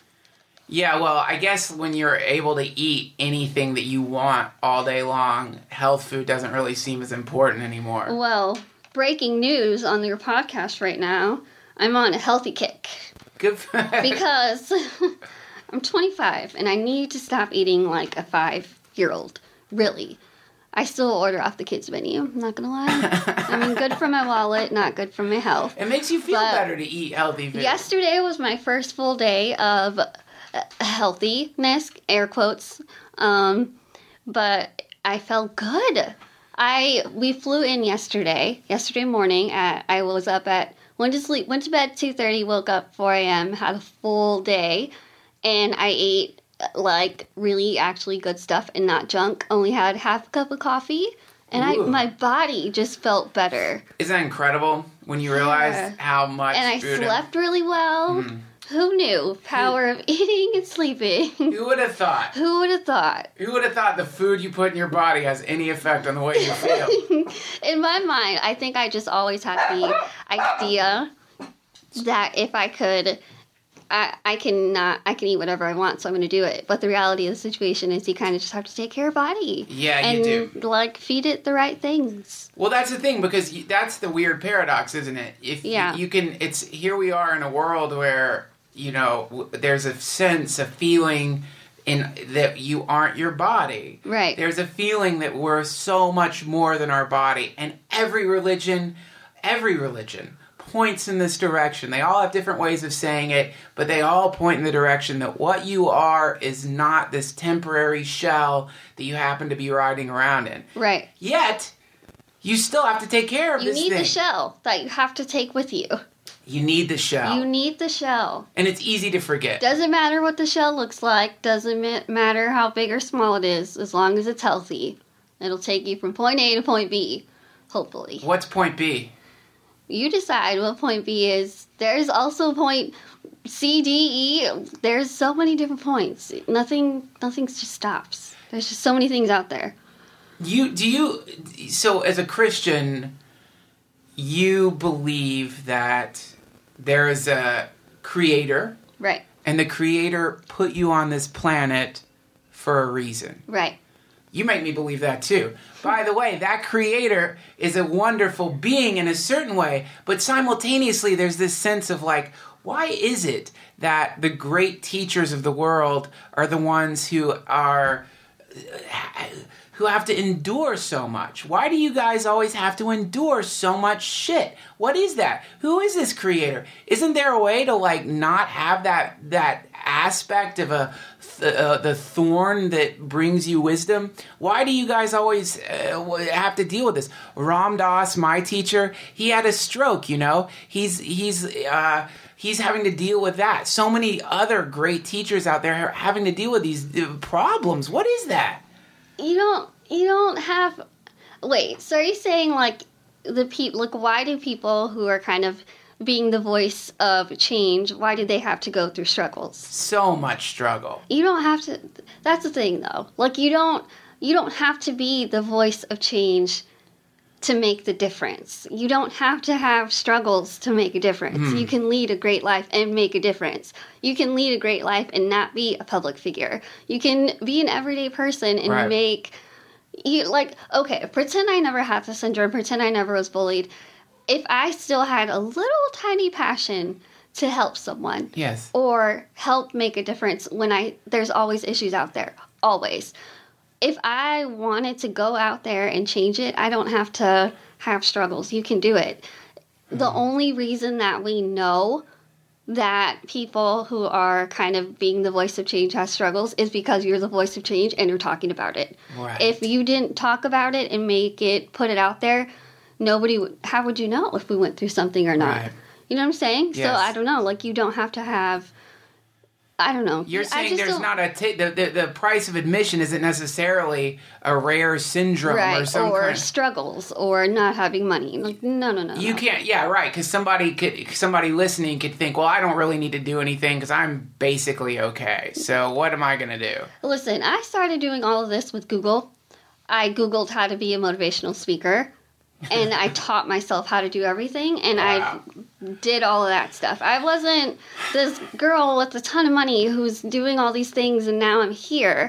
Yeah, well, I guess when you're able to eat anything that you want all day long, health food doesn't really seem as important anymore. Well, breaking news on your podcast right now. I'm on a healthy kick. Good for Because I'm twenty-five and I need to stop eating like a five-year-old. Really. I still order off the kids' menu. I'm not going to lie. I mean, good for my wallet, not good for my health. It makes you feel But better to eat healthy food. Yesterday was my first full day of healthiness, air quotes. Um, but I felt good. I we flew in yesterday, yesterday morning. At, I was up at went to sleep, went to bed two thirty, woke up four a.m., had a full day, and I ate like really actually good stuff and not junk. Only had half a cup of coffee, and I Ooh. my body just felt better. Isn't that incredible when you realize Yeah. how much And I food slept really well. Mm. Who knew? Power of eating and sleeping. Who would have thought? Who would have thought? Who would have thought the food you put in your body has any effect on the way you feel? In my mind, I think I just always had the idea that if I could, I, I can not, I can eat whatever I want, so I'm going to do it. But the reality of the situation is you kind of just have to take care of your body. Yeah, and, you do. like, feed it the right things. Well, that's the thing, because you, that's the weird paradox, isn't it? If Yeah. you, you can, it's, here we are in a world where, you know, w- there's a sense, a feeling in that you aren't your body. Right. There's a feeling that we're so much more than our body. And every religion, every religion points in this direction. They all have different ways of saying it, but they all point in the direction that what you are is not this temporary shell that you happen to be riding around in. Right. Yet, you still have to take care of you this thing. You need the shell that you have to take with you. You need the shell. You need the shell. And it's easy to forget. Doesn't matter what the shell looks like. Doesn't matter how big or small it is, as long as it's healthy. It'll take you from point A to point B, hopefully. What's point B? You decide what point B is. There's also point C, D, E. There's so many different points. Nothing, nothing just stops. There's just so many things out there. You do you so as a Christian, you believe that there is a creator, right? And the creator put you on this planet for a reason, right? You make me believe that too. By the way, that creator is a wonderful being in a certain way, but simultaneously there's this sense of like, why is it that the great teachers of the world are the ones who are who have to endure so much? Why do you guys always have to endure so much shit? What is that? Who is this creator? Isn't there a way to like not have that that aspect of a th- uh, the thorn that brings you wisdom? Why do you guys always uh, have to deal with this? Ram Dass, my teacher, he had a stroke, you know? He's he's uh He's having to deal with that. So many other great teachers out there are having to deal with these problems. What is that? You don't, you don't have, wait, so are you saying like the people, like why do people who are kind of being the voice of change, why do they have to go through struggles? So much struggle. You don't have to, that's the thing though. Like you don't, you don't have to be the voice of change to make the difference. You don't have to have struggles to make a difference. Mm. You can lead a great life and make a difference. You can lead a great life and not be a public figure. You can be an everyday person and right. make, you like, okay, pretend I never had the syndrome, pretend I never was bullied. If I still had a little tiny passion to help someone. Yes. Or help make a difference when I, there's always issues out there. Always. If I wanted to go out there and change it, I don't have to have struggles. You can do it. Mm-hmm. The only reason that we know that people who are kind of being the voice of change has struggles is because you're the voice of change and you're talking about it. Right. If you didn't talk about it and make it, put it out there, nobody would, how would you know if we went through something or not? Right. You know what I'm saying? Yes. So I don't know. Like you don't have to have, I don't know. You're saying there's don't... not a t- the, the the price of admission isn't necessarily a rare syndrome right, or some or kind of... struggles or not having money. Like no, no, no. You no. can't. Yeah, right. Because somebody could somebody listening could think, well, I don't really need to do anything because I'm basically okay. So what am I going to do? Listen, I started doing all of this with Google. I Googled how to be a motivational speaker. And I taught myself how to do everything, and wow. I did all of that stuff. I wasn't this girl with a ton of money who's doing all these things, and now I'm here.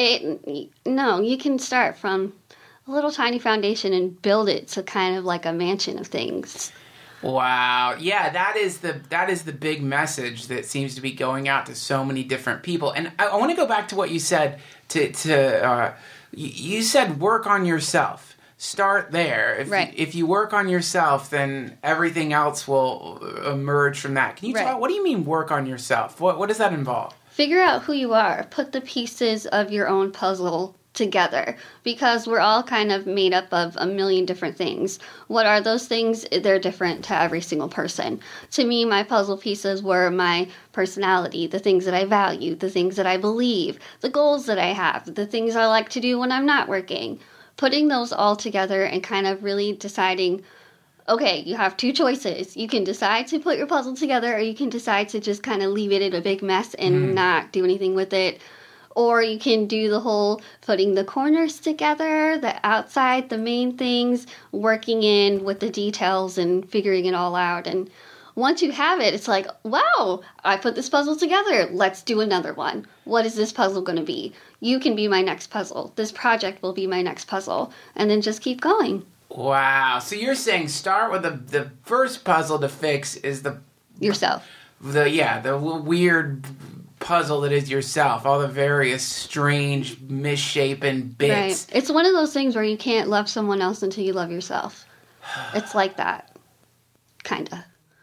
It no, you can start from a little tiny foundation and build it to kind of like a mansion of things. Wow, yeah, that is the that is the big message that seems to be going out to so many different people. And I, I want to go back to what you said. To to uh, you, you said work on yourself. Start there. If, right. you, if you work on yourself, then everything else will emerge from that. Can you right. talk? What do you mean work on yourself? What what does that involve? Figure out who you are. Put the pieces of your own puzzle together, because we're all kind of made up of a million different things. What are those things? They're different to every single person. To me, my puzzle pieces were my personality, the things that I value, the things that I believe, the goals that I have, the things I like to do when I'm not working. Putting those all together and kind of really deciding, okay, you have two choices. You can decide to put your puzzle together, or you can decide to just kind of leave it in a big mess and mm. not do anything with it. Or you can do the whole putting the corners together, the outside, the main things, working in with the details and figuring it all out. And once you have it, it's like, wow, I put this puzzle together. Let's do another one. What is this puzzle going to be? You can be my next puzzle. This project will be my next puzzle. And then just keep going. Wow. So you're saying start with the the first puzzle to fix is the... yourself. The Yeah, the weird puzzle that is yourself. All the various strange, misshapen bits. Right. It's one of those things where you can't love someone else until you love yourself. It's like that. Kinda.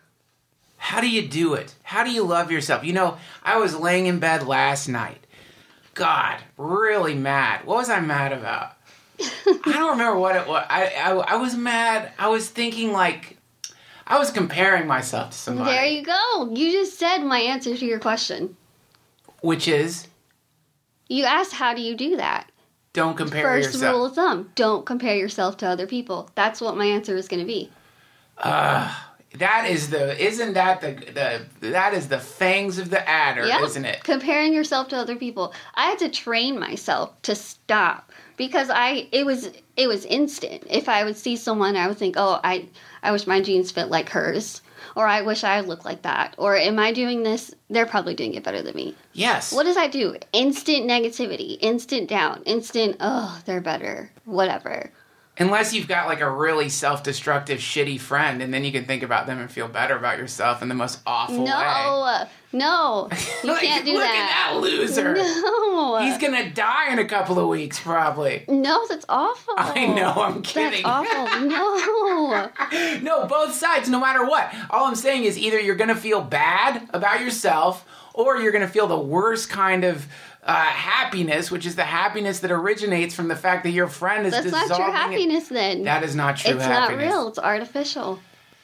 How do you do it? How do you love yourself? You know, I was laying in bed last night. God, really mad. What was I mad about? I don't remember what it was. I, I, I was mad. I was thinking like, I was comparing myself to somebody. There you go. You just said my answer to your question. Which is? You asked, how do you do that? Don't compare First yourself. First rule of thumb, don't compare yourself to other people. That's what my answer is going to be. Uh, that is the, isn't that the, the, that is the fangs of the adder, yep. isn't it? Comparing yourself to other people. I had to train myself to stop because I, it was, it was instant. If I would see someone, I would think, oh, I, I wish my jeans fit like hers. Or I wish I looked like that. Or am I doing this? They're probably doing it better than me. Yes. What does I do? Instant negativity. Instant down. Instant, oh, they're better. Whatever. Unless you've got like a really self-destructive, shitty friend, and then you can think about them and feel better about yourself in the most awful no, way. No, you like, can't do look that. Look at that loser. No. He's going to die in a couple of weeks, probably. No, that's awful. I know, I'm kidding. That's awful. No. No, both sides, no matter what. All I'm saying is either you're going to feel bad about yourself, or you're going to feel the worst kind of uh, happiness, which is the happiness that originates from the fact that your friend is That's dissolving. That's not true happiness, it. then. That is not true it's happiness. It's not real. It's artificial.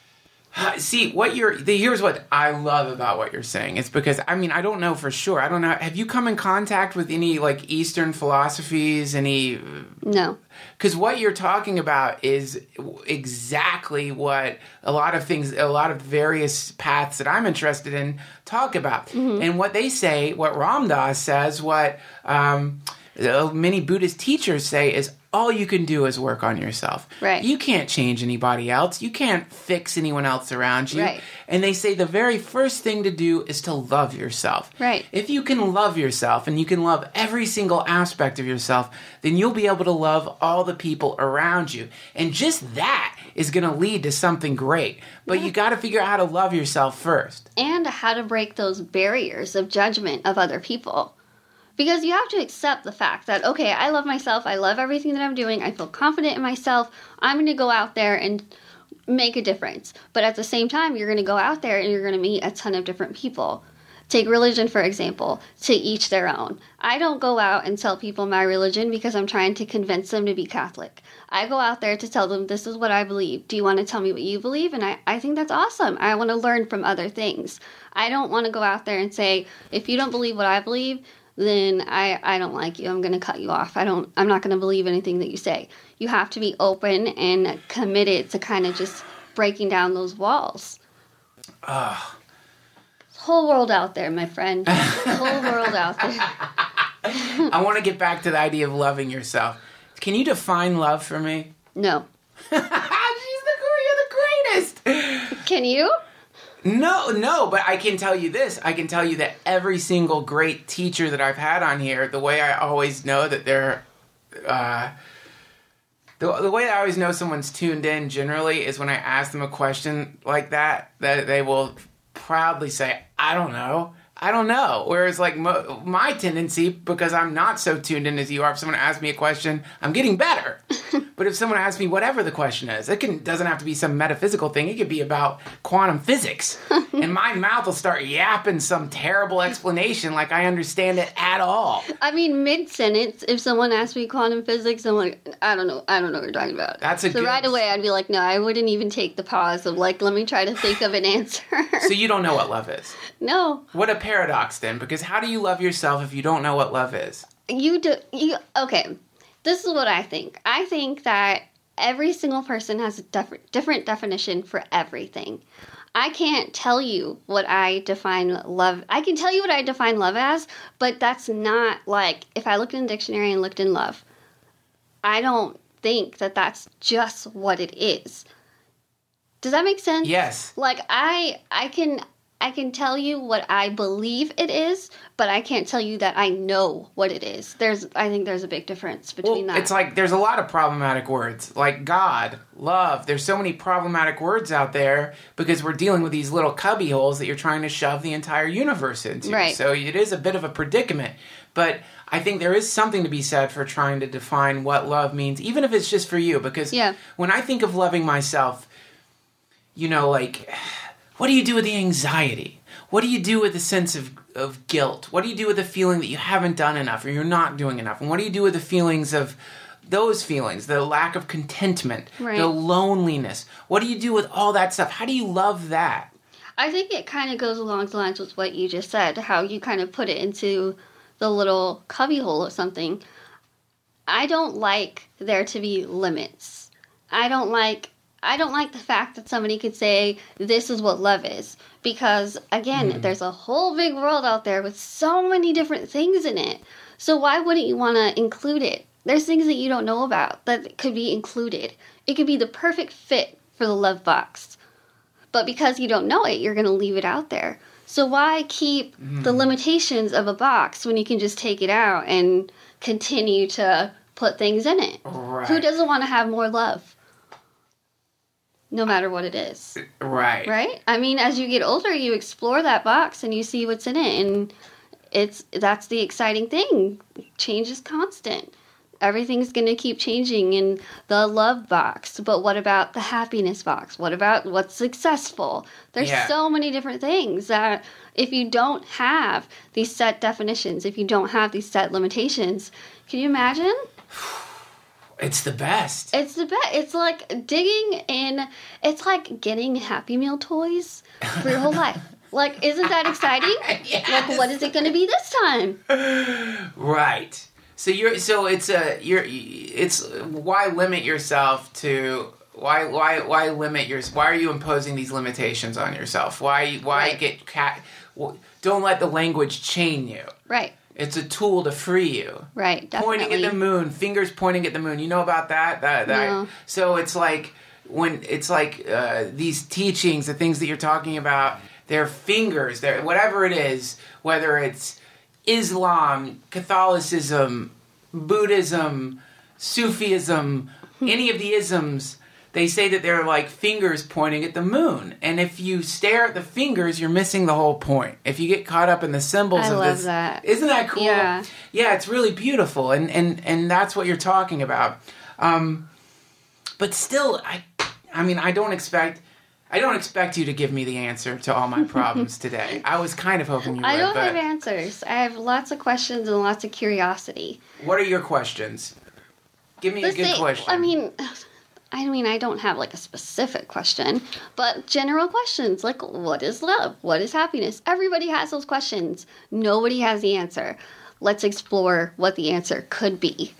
See, what you're, the, here's what I love about what you're saying. It's because, I mean, I don't know for sure. I don't know. Have you come in contact with any, like, Eastern philosophies, any? No. Because what you're talking about is exactly what a lot of things, a lot of various paths that I'm interested in talk about. Mm-hmm. And what they say, what Ram Dass says, what um, many Buddhist teachers say is, all you can do is work on yourself. Right. You can't change anybody else. You can't fix anyone else around you. Right. And they say the very first thing to do is to love yourself. Right. If you can love yourself and you can love every single aspect of yourself, then you'll be able to love all the people around you. And just that is going to lead to something great. But yeah. you got to figure out how to love yourself first. And how to break those barriers of judgment of other people. Because you have to accept the fact that, okay, I love myself, I love everything that I'm doing, I feel confident in myself, I'm going to go out there and make a difference. But at the same time, you're going to go out there and you're going to meet a ton of different people. Take religion, for example, to each their own. I don't go out and tell people my religion because I'm trying to convince them to be Catholic. I go out there to tell them, this is what I believe. Do you want to tell me what you believe? And I, I think that's awesome. I want to learn from other things. I don't want to go out there and say, if you don't believe what I believe, then I, I don't like you. I'm going to cut you off. I don't, I'm not going to believe anything that you say. You have to be open and committed to kind of just breaking down those walls. Ugh. Whole world out there, my friend. Whole world out there. I want to get back to the idea of loving yourself. Can you define love for me? No. She's the, you're the greatest. Can you? No, no, but I can tell you this. I can tell you that every single great teacher that I've had on here, the way I always know that they're, uh, the, the way I always know someone's tuned in generally is when I ask them a question like that, that they will proudly say, I don't know. I don't know. Whereas, like, mo- my tendency, because I'm not so tuned in as you are, if someone asks me a question, I'm getting better. But if someone asks me whatever the question is, it can, doesn't have to be some metaphysical thing. It could be about quantum physics. And my mouth will start yapping some terrible explanation like I understand it at all. I mean, mid-sentence, if someone asks me quantum physics, I'm like, I don't know. I don't know what you're talking about. That's a so good... right away, I'd be like, no, I wouldn't even take the pause of, like, let me try to think of an answer. So you don't know what love is? No. What a paradox, then, because how do you love yourself if you don't know what love is? You do, you, okay, this is what I think. I think that every single person has a def- different definition for everything. I can't tell you what I define love, I can tell you what I define love as, but that's not, like, if I looked in the dictionary and looked in love, I don't think that that's just what it is. Does that make sense? Yes. Like, I, I can... I can tell you what I believe it is, but I can't tell you that I know what it is. There's, I think there's a big difference between well, that. It's like there's a lot of problematic words, like God, love. There's so many problematic words out there because we're dealing with these little cubby holes that you're trying to shove the entire universe into. Right. So it is a bit of a predicament. But I think there is something to be said for trying to define what love means, even if it's just for you. Because yeah. when I think of loving myself, you know, like... What do you do with the anxiety? What do you do with the sense of, of guilt? What do you do with the feeling that you haven't done enough or you're not doing enough? And what do you do with the feelings of those feelings, the lack of contentment, right. the loneliness? What do you do with all that stuff? How do you love that? I think it kind of goes along the lines with what you just said, how you kind of put it into the little cubbyhole or something. I don't like there to be limits. I don't like I don't like the fact that somebody could say, this is what love is. Because, again, mm. there's a whole big world out there with so many different things in it. So why wouldn't you want to include it? There's things that you don't know about that could be included. It could be the perfect fit for the love box. But because you don't know it, you're going to leave it out there. So why keep mm. the limitations of a box when you can just take it out and continue to put things in it? Right. Who doesn't want to have more love? No matter what it is. Right. Right? I mean, as you get older, you explore that box and you see what's in it. And it's that's the exciting thing. Change is constant. Everything's going to keep changing in the love box. But what about the happiness box? What about what's successful? There's yeah. so many different things that if you don't have these set definitions, if you don't have these set limitations, can you imagine? It's the best. It's the best. It's like digging in. It's like getting Happy Meal toys for your whole life. Like, isn't that exciting? Yes. Like, what is it going to be this time? Right. So you're. So it's a. You're. It's why limit yourself to. Why. Why. Why limit your. Why are you imposing these limitations on yourself? Why. Why right. get cat. Don't let the language chain you. Right. It's a tool to free you. Right, definitely. Pointing at the moon, fingers pointing at the moon. You know about that? That, that. No. So it's like when it's like uh, these teachings, the things that you're talking about, they're fingers, they're whatever it is, whether it's Islam, Catholicism, Buddhism, Sufism, any of the isms. They say that they're like fingers pointing at the moon. And if you stare at the fingers, you're missing the whole point. If you get caught up in the symbols I of love this. that. Isn't that cool? Yeah. Yeah, it's really beautiful. And, and, and that's what you're talking about. Um, but still, I I mean, I don't expect... I don't expect you to give me the answer to all my problems today. I was kind of hoping you would. I don't but have answers. I have lots of questions and lots of curiosity. What are your questions? Give me Let's a good say, question. I mean... I mean, I don't have, like, a specific question, but general questions, like, what is love? What is happiness? Everybody has those questions. Nobody has the answer. Let's explore what the answer could be.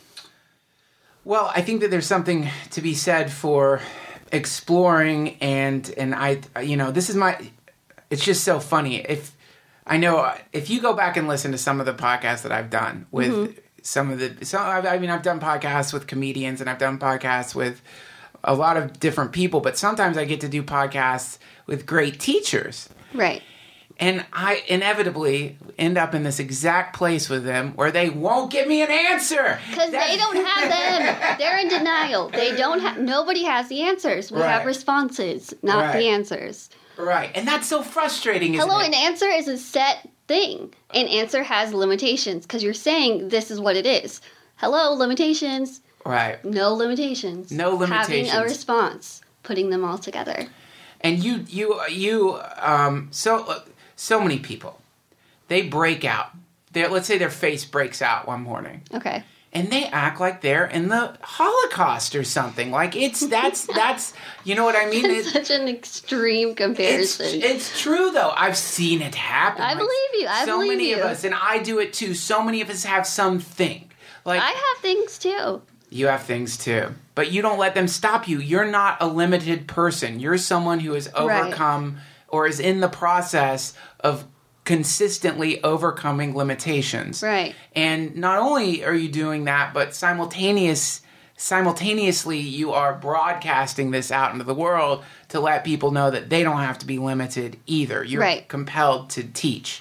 Well, I think that there's something to be said for exploring, and, and I, you know, this is my, it's just so funny. If, I know, if you go back and listen to some of the podcasts that I've done with... Mm-hmm. Some of the, so I mean, I've done podcasts with comedians and I've done podcasts with a lot of different people, but sometimes I get to do podcasts with great teachers. Right. And I inevitably end up in this exact place with them where they won't give me an answer. Because they don't have them. They're in denial. They don't have, nobody has the answers. We right. have responses, not right. the answers. Right. And that's so frustrating, isn't Hello, it? an answer is a set thing. An answer has limitations because you're saying this is what it is. Hello, limitations. Right. No limitations. No limitations. Having a response, putting them all together. And you, you, you, um, so, so many people, they break out. They're, let's say their face breaks out one morning. Okay. And they act like they're in the Holocaust or something. Like it's that's that's you know what I mean? It's such an extreme comparison. It's, it's true though. I've seen it happen. I like, believe you. I so believe many you. of us, and I do it too. So many of us have something. Like I have things too. You have things too, but you don't let them stop you. You're not a limited person. You're someone who has overcome right. or is in the process of consistently overcoming limitations. Right. And not only are you doing that, but simultaneous simultaneously you are broadcasting this out into the world to let people know that they don't have to be limited either. You're right. compelled to teach.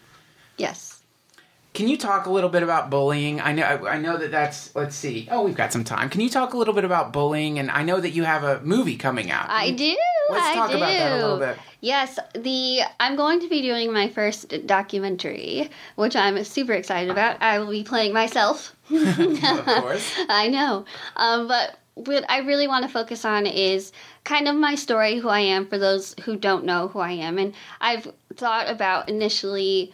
Yes. Can you talk a little bit about bullying? I know I know that that's, let's see. Oh, we've got some time. Can you talk a little bit about bullying? And I know that you have a movie coming out. I do. Let's I talk do. about that a little bit. Yes, the I'm going to be doing my first documentary, which I'm super excited about. I will be playing myself. Of course. I know. Um, but what I really want to focus on is kind of my story, who I am, for those who don't know who I am. And I've thought about initially,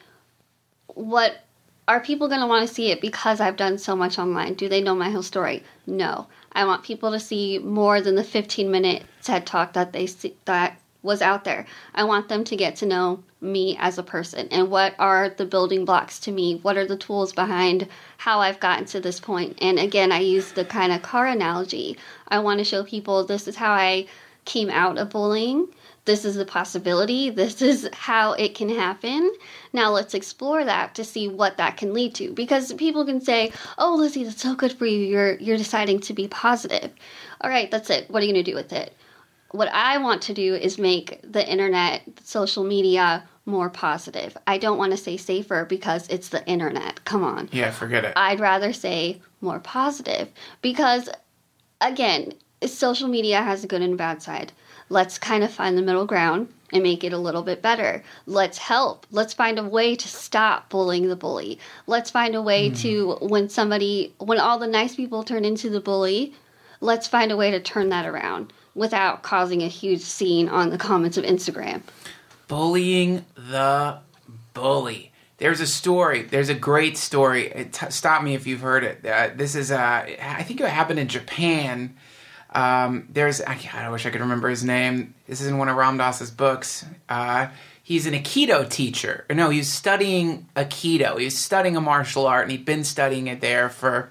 what are people going to want to see it because I've done so much online? Do they know my whole story? No. I want people to see more than the fifteen minute TED Talk that they see, that was out there. I want them to get to know me as a person and what are the building blocks to me, what are the tools behind how I've gotten to this point. And again, I use the kind of car analogy. I want to show people this is how I came out of bullying. This is a possibility. This is how it can happen. Now let's explore that to see what that can lead to. Because people can say, oh, Lizzie, that's so good for you. You're you're deciding to be positive. All right, that's it. What are you going to do with it? What I want to do is make the internet, social media, more positive. I don't want to say safer because it's the internet. Come on. Yeah, forget it. I'd rather say more positive because, again, social media has a good and bad side. Let's kind of find the middle ground and make it a little bit better. Let's help. Let's find a way to stop bullying the bully. Let's find a way mm. to, when somebody, when all the nice people turn into the bully, let's find a way to turn that around without causing a huge scene on the comments of Instagram. Bullying the bully. There's a story. There's a great story. T- stop me if you've heard it. Uh, this is, uh, I think it happened in Japan. Um, there's, I, I wish I could remember his name. This is in one of Ram Dass's books. Uh, he's an Aikido teacher. No, he was studying Aikido. He was studying a martial art, and he'd been studying it there for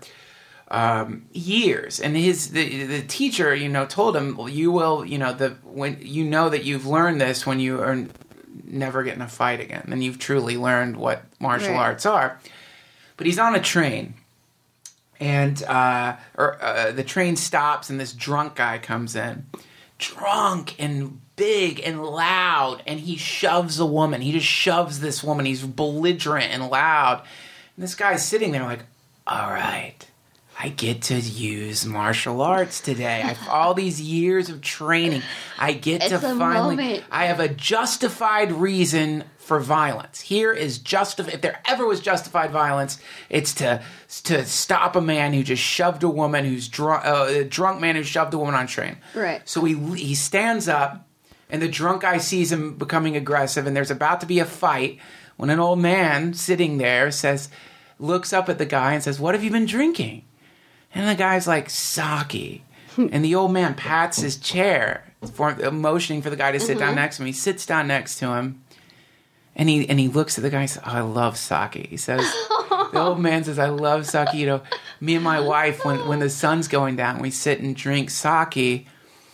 um, years. And his the the teacher, you know, told him, well, you will, you know, the when you know that you've learned this when you are never get in a fight again, and you've truly learned what martial right. arts are. But he's on a train. And uh, or, uh, the train stops, and this drunk guy comes in. Drunk and big and loud. And he shoves a woman. He just shoves this woman. He's belligerent and loud. And this guy's sitting there like, all right, I get to use martial arts today. I've all these years of training. I get it's to finally... Moment. I have a justified reason for violence. Here is justified. If there ever was justified violence, it's to to stop a man who just shoved a woman who's drunk, uh, a drunk man who shoved a woman on a train. Right. So he he stands up, and the drunk guy sees him becoming aggressive, and there's about to be a fight when an old man sitting there says, looks up at the guy and says, "What have you been drinking?" And the guy's like, "Sake." And the old man pats his chair, for, motioning for the guy to sit mm-hmm. down next to him. He sits down next to him. And he and he looks at the guy and says, oh, I love sake. He says, the old man says, I love sake. You know, me and my wife, when, when the sun's going down, we sit and drink sake.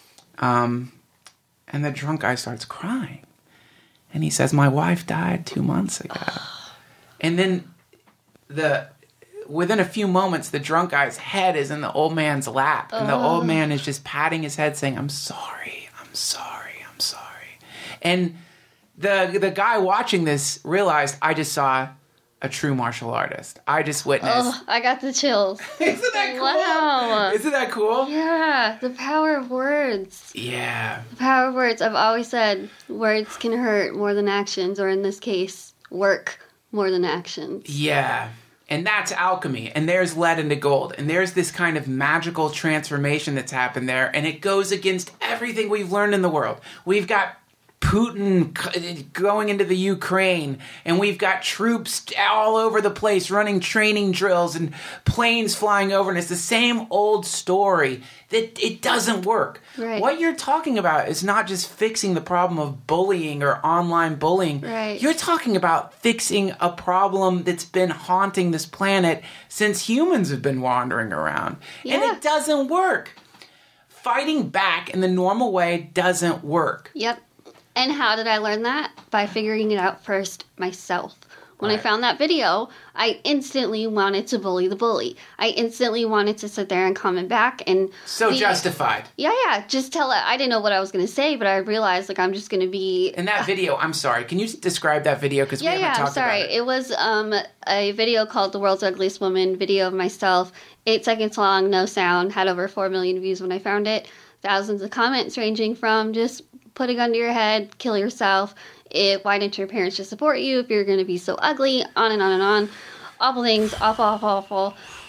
Um, and the drunk guy starts crying. And he says, my wife died two months ago. And then the within a few moments, the drunk guy's head is in the old man's lap. And the old man is just patting his head saying, I'm sorry, I'm sorry, I'm sorry. And The the guy watching this realized I just saw a true martial artist. I just witnessed. Oh, I got the chills. Isn't that cool? Wow. Isn't that cool? Yeah, the power of words. Yeah. The power of words. I've always said words can hurt more than actions, or in this case, work more than actions. Yeah. And that's alchemy. And there's lead into gold. And there's this kind of magical transformation that's happened there. And it goes against everything we've learned in the world. We've got Putin going into the Ukraine, and we've got troops all over the place running training drills and planes flying over, and it's the same old story that it doesn't work. Right. What you're talking about is not just fixing the problem of bullying or online bullying. Right. You're talking about fixing a problem that's been haunting this planet since humans have been wandering around. Yeah. And it doesn't work. Fighting back in the normal way doesn't work. Yep. And how did I learn that? By figuring it out first myself. When right. I found that video, I instantly wanted to bully the bully. I instantly wanted to sit there and comment back and... So be, justified. Yeah, yeah. Just tell it. I didn't know what I was going to say, but I realized, like, I'm just going to be... In that video, I'm sorry. Can you describe that video? Because yeah, we haven't yeah, talked I'm sorry. about it. It was um, a video called The World's Ugliest Woman, video of myself. Eight seconds long, no sound. Had over four million views when I found it. Thousands of comments ranging from just... put a gun to your head, kill yourself, if, why didn't your parents just support you if you're going to be so ugly, on and on and on. Awful things, awful, awful, awful.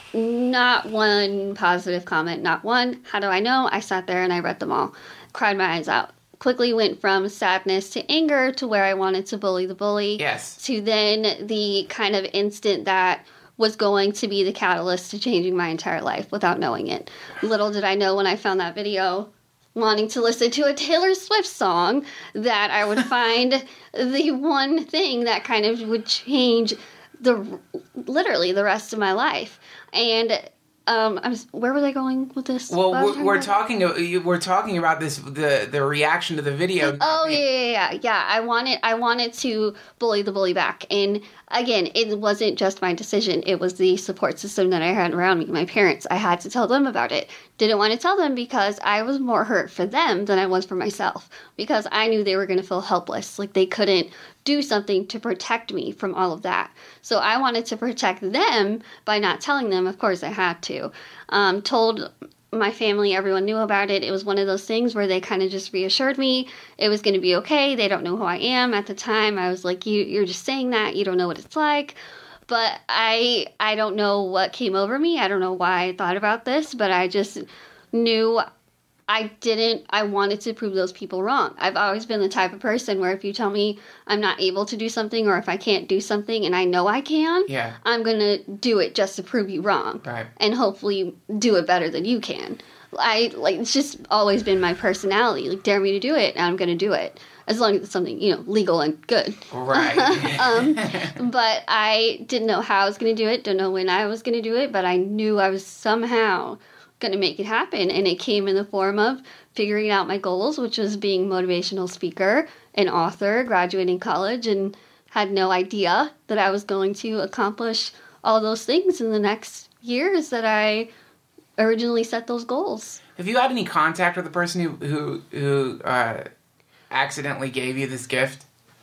Not one positive comment, not one. How do I know? I sat there and I read them all. Cried my eyes out. Quickly went from sadness to anger to where I wanted to bully the bully. Yes. To then the kind of instant that was going to be the catalyst to changing my entire life without knowing it. Little did I know when I found that video, wanting to listen to a Taylor Swift song, that I would find the one thing that kind of would change the literally the rest of my life. And um, I'm, where were they going with this? Well, we're, we're talking we're talking about this the the reaction to the video. Oh yeah, yeah, yeah, yeah. I wanted I wanted to bully the bully back, and again, it wasn't just my decision. It was the support system that I had around me. My parents. I had to tell them about it. Didn't want to tell them because I was more hurt for them than I was for myself. Because I knew they were going to feel helpless, like they couldn't do something to protect me from all of that. So I wanted to protect them by not telling them. Of course, I had to. Um, told my family, everyone knew about it. It was one of those things where they kind of just reassured me it was going to be okay. They don't know who I am. At the time, I was like, you, you're just saying that. You don't know what it's like. But I I don't know what came over me. I don't know why I thought about this, but I just knew I didn't, I wanted to prove those people wrong. I've always been the type of person where if you tell me I'm not able to do something or if I can't do something and I know I can, yeah. I'm going to do it just to prove you wrong. Right. And hopefully do it better than you can. I, like, it's just always been my personality. Like, dare me to do it, and I'm going to do it. As long as it's something, you know, legal and good. Right. um, but I didn't know how I was going to do it, didn't know when I was going to do it, but I knew I was somehow going to make it happen. And it came in the form of figuring out my goals, which was being a motivational speaker, an author, graduating college, and had no idea that I was going to accomplish all those things in the next years that I originally set those goals. Have you had any contact with the person who who, who uh, accidentally gave you this gift?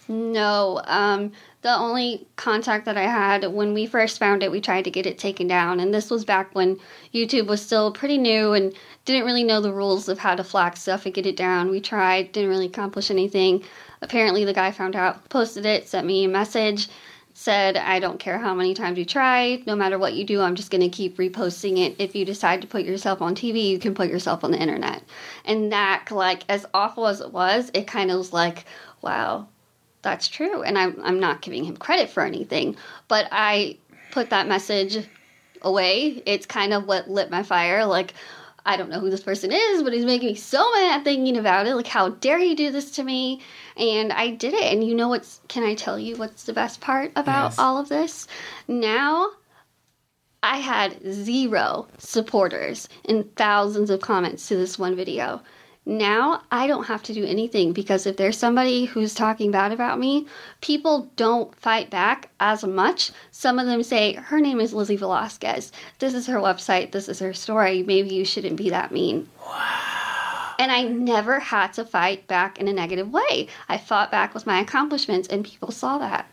No. Um, the only contact that I had when we first found it, we tried to get it taken down. And this was back when YouTube was still pretty new and didn't really know the rules of how to flag stuff and get it down. We tried, didn't really accomplish anything. Apparently the guy found out, posted it, sent me a message, said, I don't care how many times you try. No matter what you do, I'm just going to keep reposting it. If you decide to put yourself on T V, you can put yourself on the internet. And that, like, as awful as it was, it kind of was like, wow, that's true. And I'm, I'm not giving him credit for anything. But I put that message away. It's kind of what lit my fire. Like, I don't know who this person is, but he's making me so mad thinking about it. Like, how dare you do this to me? And I did it. And you know what's, can I tell you what's the best part about yes. all of this? Now, I had zero supporters and thousands of comments to this one video. Now, I don't have to do anything because if there's somebody who's talking bad about me, people don't fight back as much. Some of them say, her name is Lizzie Velasquez. This is her website. This is her story. Maybe you shouldn't be that mean. Wow. And I never had to fight back in a negative way. I fought back with my accomplishments and people saw that.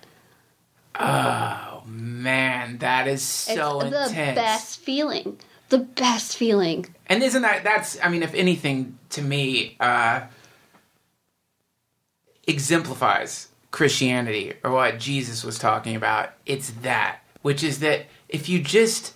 Oh, man, that is so it's intense. the best feeling. The best feeling. And isn't that, that's, I mean, if anything, to me, uh, exemplifies Christianity or what Jesus was talking about. It's that, which is that if you just,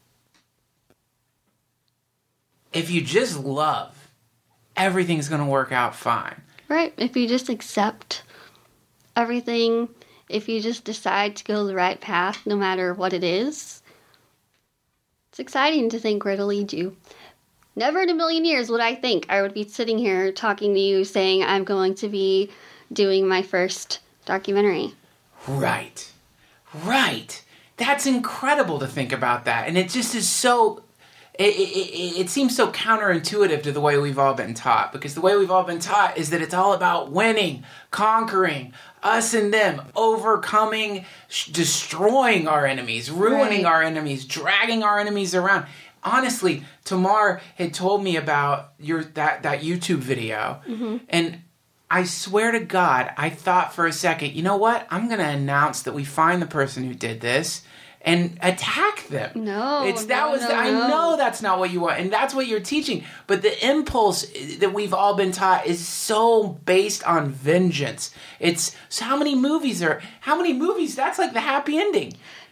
if you just love, everything's going to work out fine. Right. If you just accept everything, if you just decide to go the right path, no matter what it is, it's exciting to think where to lead you. Never in a million years would I think I would be sitting here talking to you saying I'm going to be doing my first documentary. Right. Right. That's incredible to think about that. And it just is so, it, it, it seems so counterintuitive to the way we've all been taught. Because the way we've all been taught is that it's all about winning, conquering, us and them, overcoming, sh- destroying our enemies, ruining right. our enemies, dragging our enemies around. Honestly, Tamar had told me about your that, that YouTube video, mm-hmm. and I swear to God, I thought for a second, you know what? I'm going to announce that we find the person who did this and attack them. No, it's that no, was no, the, I no. know that's not what you want, and that's what you're teaching. But the impulse that we've all been taught is so based on vengeance. It's so how many movies are how many movies? That's like the happy ending.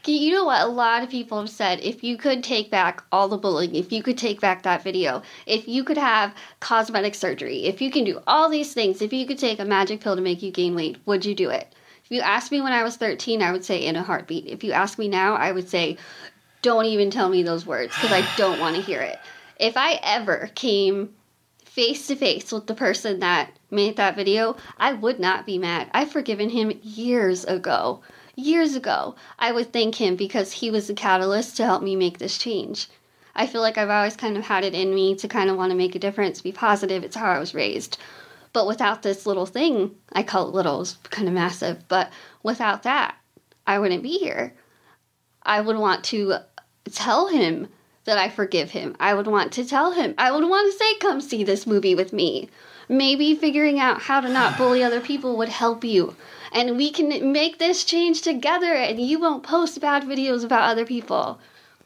You know what? A lot of people have said, if you could take back all the bullying, if you could take back that video, if you could have cosmetic surgery, if you can do all these things, if you could take a magic pill to make you gain weight, would you do it? If you asked me when I was thirteen, I would say in a heartbeat. If you ask me now, I would say, don't even tell me those words because I don't want to hear it. If I ever came face to face with the person that made that video, I would not be mad. I've forgiven him years ago. Years ago. I would thank him because he was the catalyst to help me make this change. I feel like I've always kind of had it in me to kind of want to make a difference, be positive. It's how I was raised. But without this little thing, I call it little, it's kind of massive, but without that, I wouldn't be here. I would want to tell him that I forgive him. I would want to tell him. I would want to say, come see this movie with me. Maybe figuring out how to not bully other people would help you. And we can make this change together and you won't post bad videos about other people.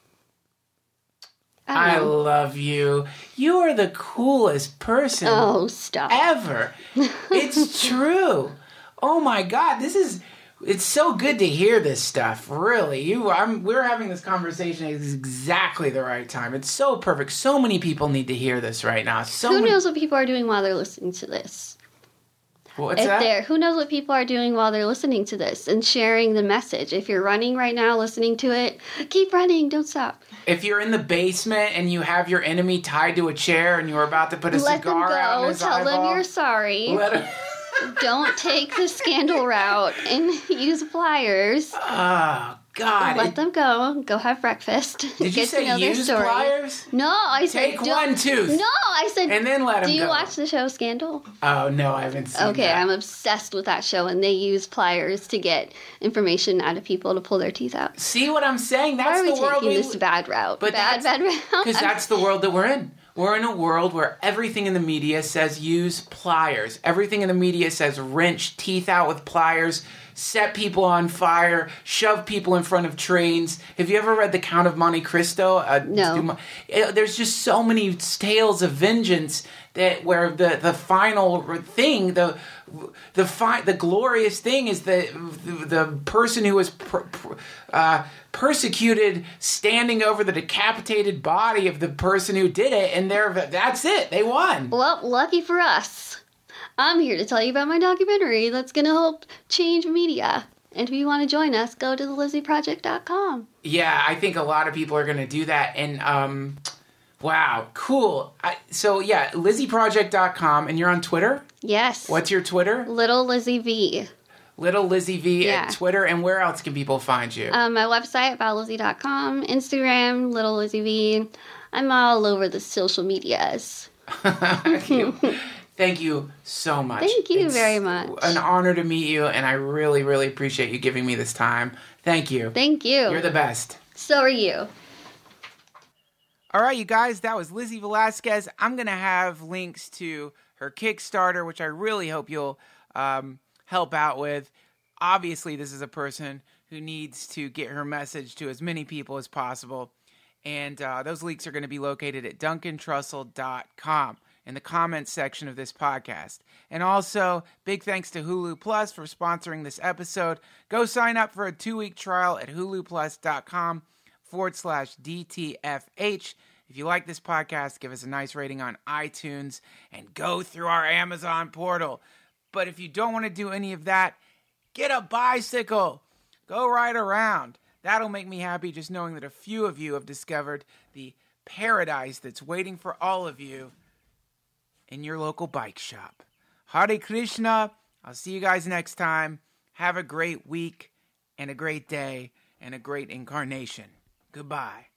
I, I love you. You are the coolest person oh, stop. ever. It's true. Oh my God, this is... It's so good to hear this stuff, really. You, I'm, we're having this conversation at exactly the right time. It's so perfect. So many people need to hear this right now. So Who many... knows what people are doing while they're listening to this? What's if that? They're, who knows what people are doing while they're listening to this and sharing the message. If you're running right now, listening to it, keep running. Don't stop. If you're in the basement and you have your enemy tied to a chair and you're about to put a Let cigar them go. out in his Tell eyeball, them you're sorry. Let him... Don't take the scandal route and use pliers. Oh, God. Let it... them go. Go have breakfast. Did you Get say to know use their story. pliers? No, I said Take don't. one tooth. No, I said. And then let them go. Do you watch the show Scandal? Oh, no, I haven't seen Okay, that. I'm obsessed with that show, and they use pliers to get information out of people to pull their teeth out. See what I'm saying? That's Why are we the world taking we this bad route? But bad, bad route? Because that's the world that we're in. We're in a world where everything in the media says use pliers. Everything in the media says wrench teeth out with pliers, set people on fire, shove people in front of trains. Have you ever read The Count of Monte Cristo? Uh, no. There's just so many tales of vengeance that where the, the final thing, the the fi- the glorious thing is the the, the person who was pr- pr- uh, persecuted standing over the decapitated body of the person who did it, and they're that's it. They won. Well, lucky for us. I'm here to tell you about my documentary that's going to help change media. And if you want to join us, go to the lizzie project dot com. Yeah, I think a lot of people are going to do that. And, um, wow, cool. I, so, yeah, lizzie project dot com. And you're on Twitter? Yes. What's your Twitter? Little Lizzie V. Little Lizzie V yeah. at Twitter. And where else can people find you? Um, my website, about lizzie dot com. Instagram, Little Lizzie V. I'm all over the social medias. Thank you. Thank you so much. Thank you it's very much. An honor to meet you, and I really, really appreciate you giving me this time. Thank you. Thank you. You're the best. So are you. All right, you guys, that was Lizzie Velasquez. I'm going to have links to her Kickstarter, which I really hope you'll um, help out with. Obviously, this is a person who needs to get her message to as many people as possible. And uh, those links are going to be located at duncan trussell dot com. in the comments section of this podcast. And also, big thanks to Hulu Plus for sponsoring this episode. Go sign up for a two-week trial at huluplus.com forward slash DTFH. If you like this podcast, give us a nice rating on iTunes and go through our Amazon portal. But if you don't want to do any of that, get a bicycle. Go ride around. That'll make me happy just knowing that a few of you have discovered the paradise that's waiting for all of you in your local bike shop. Hare Krishna. I'll see you guys next time. Have a great week and a great day and a great incarnation. Goodbye.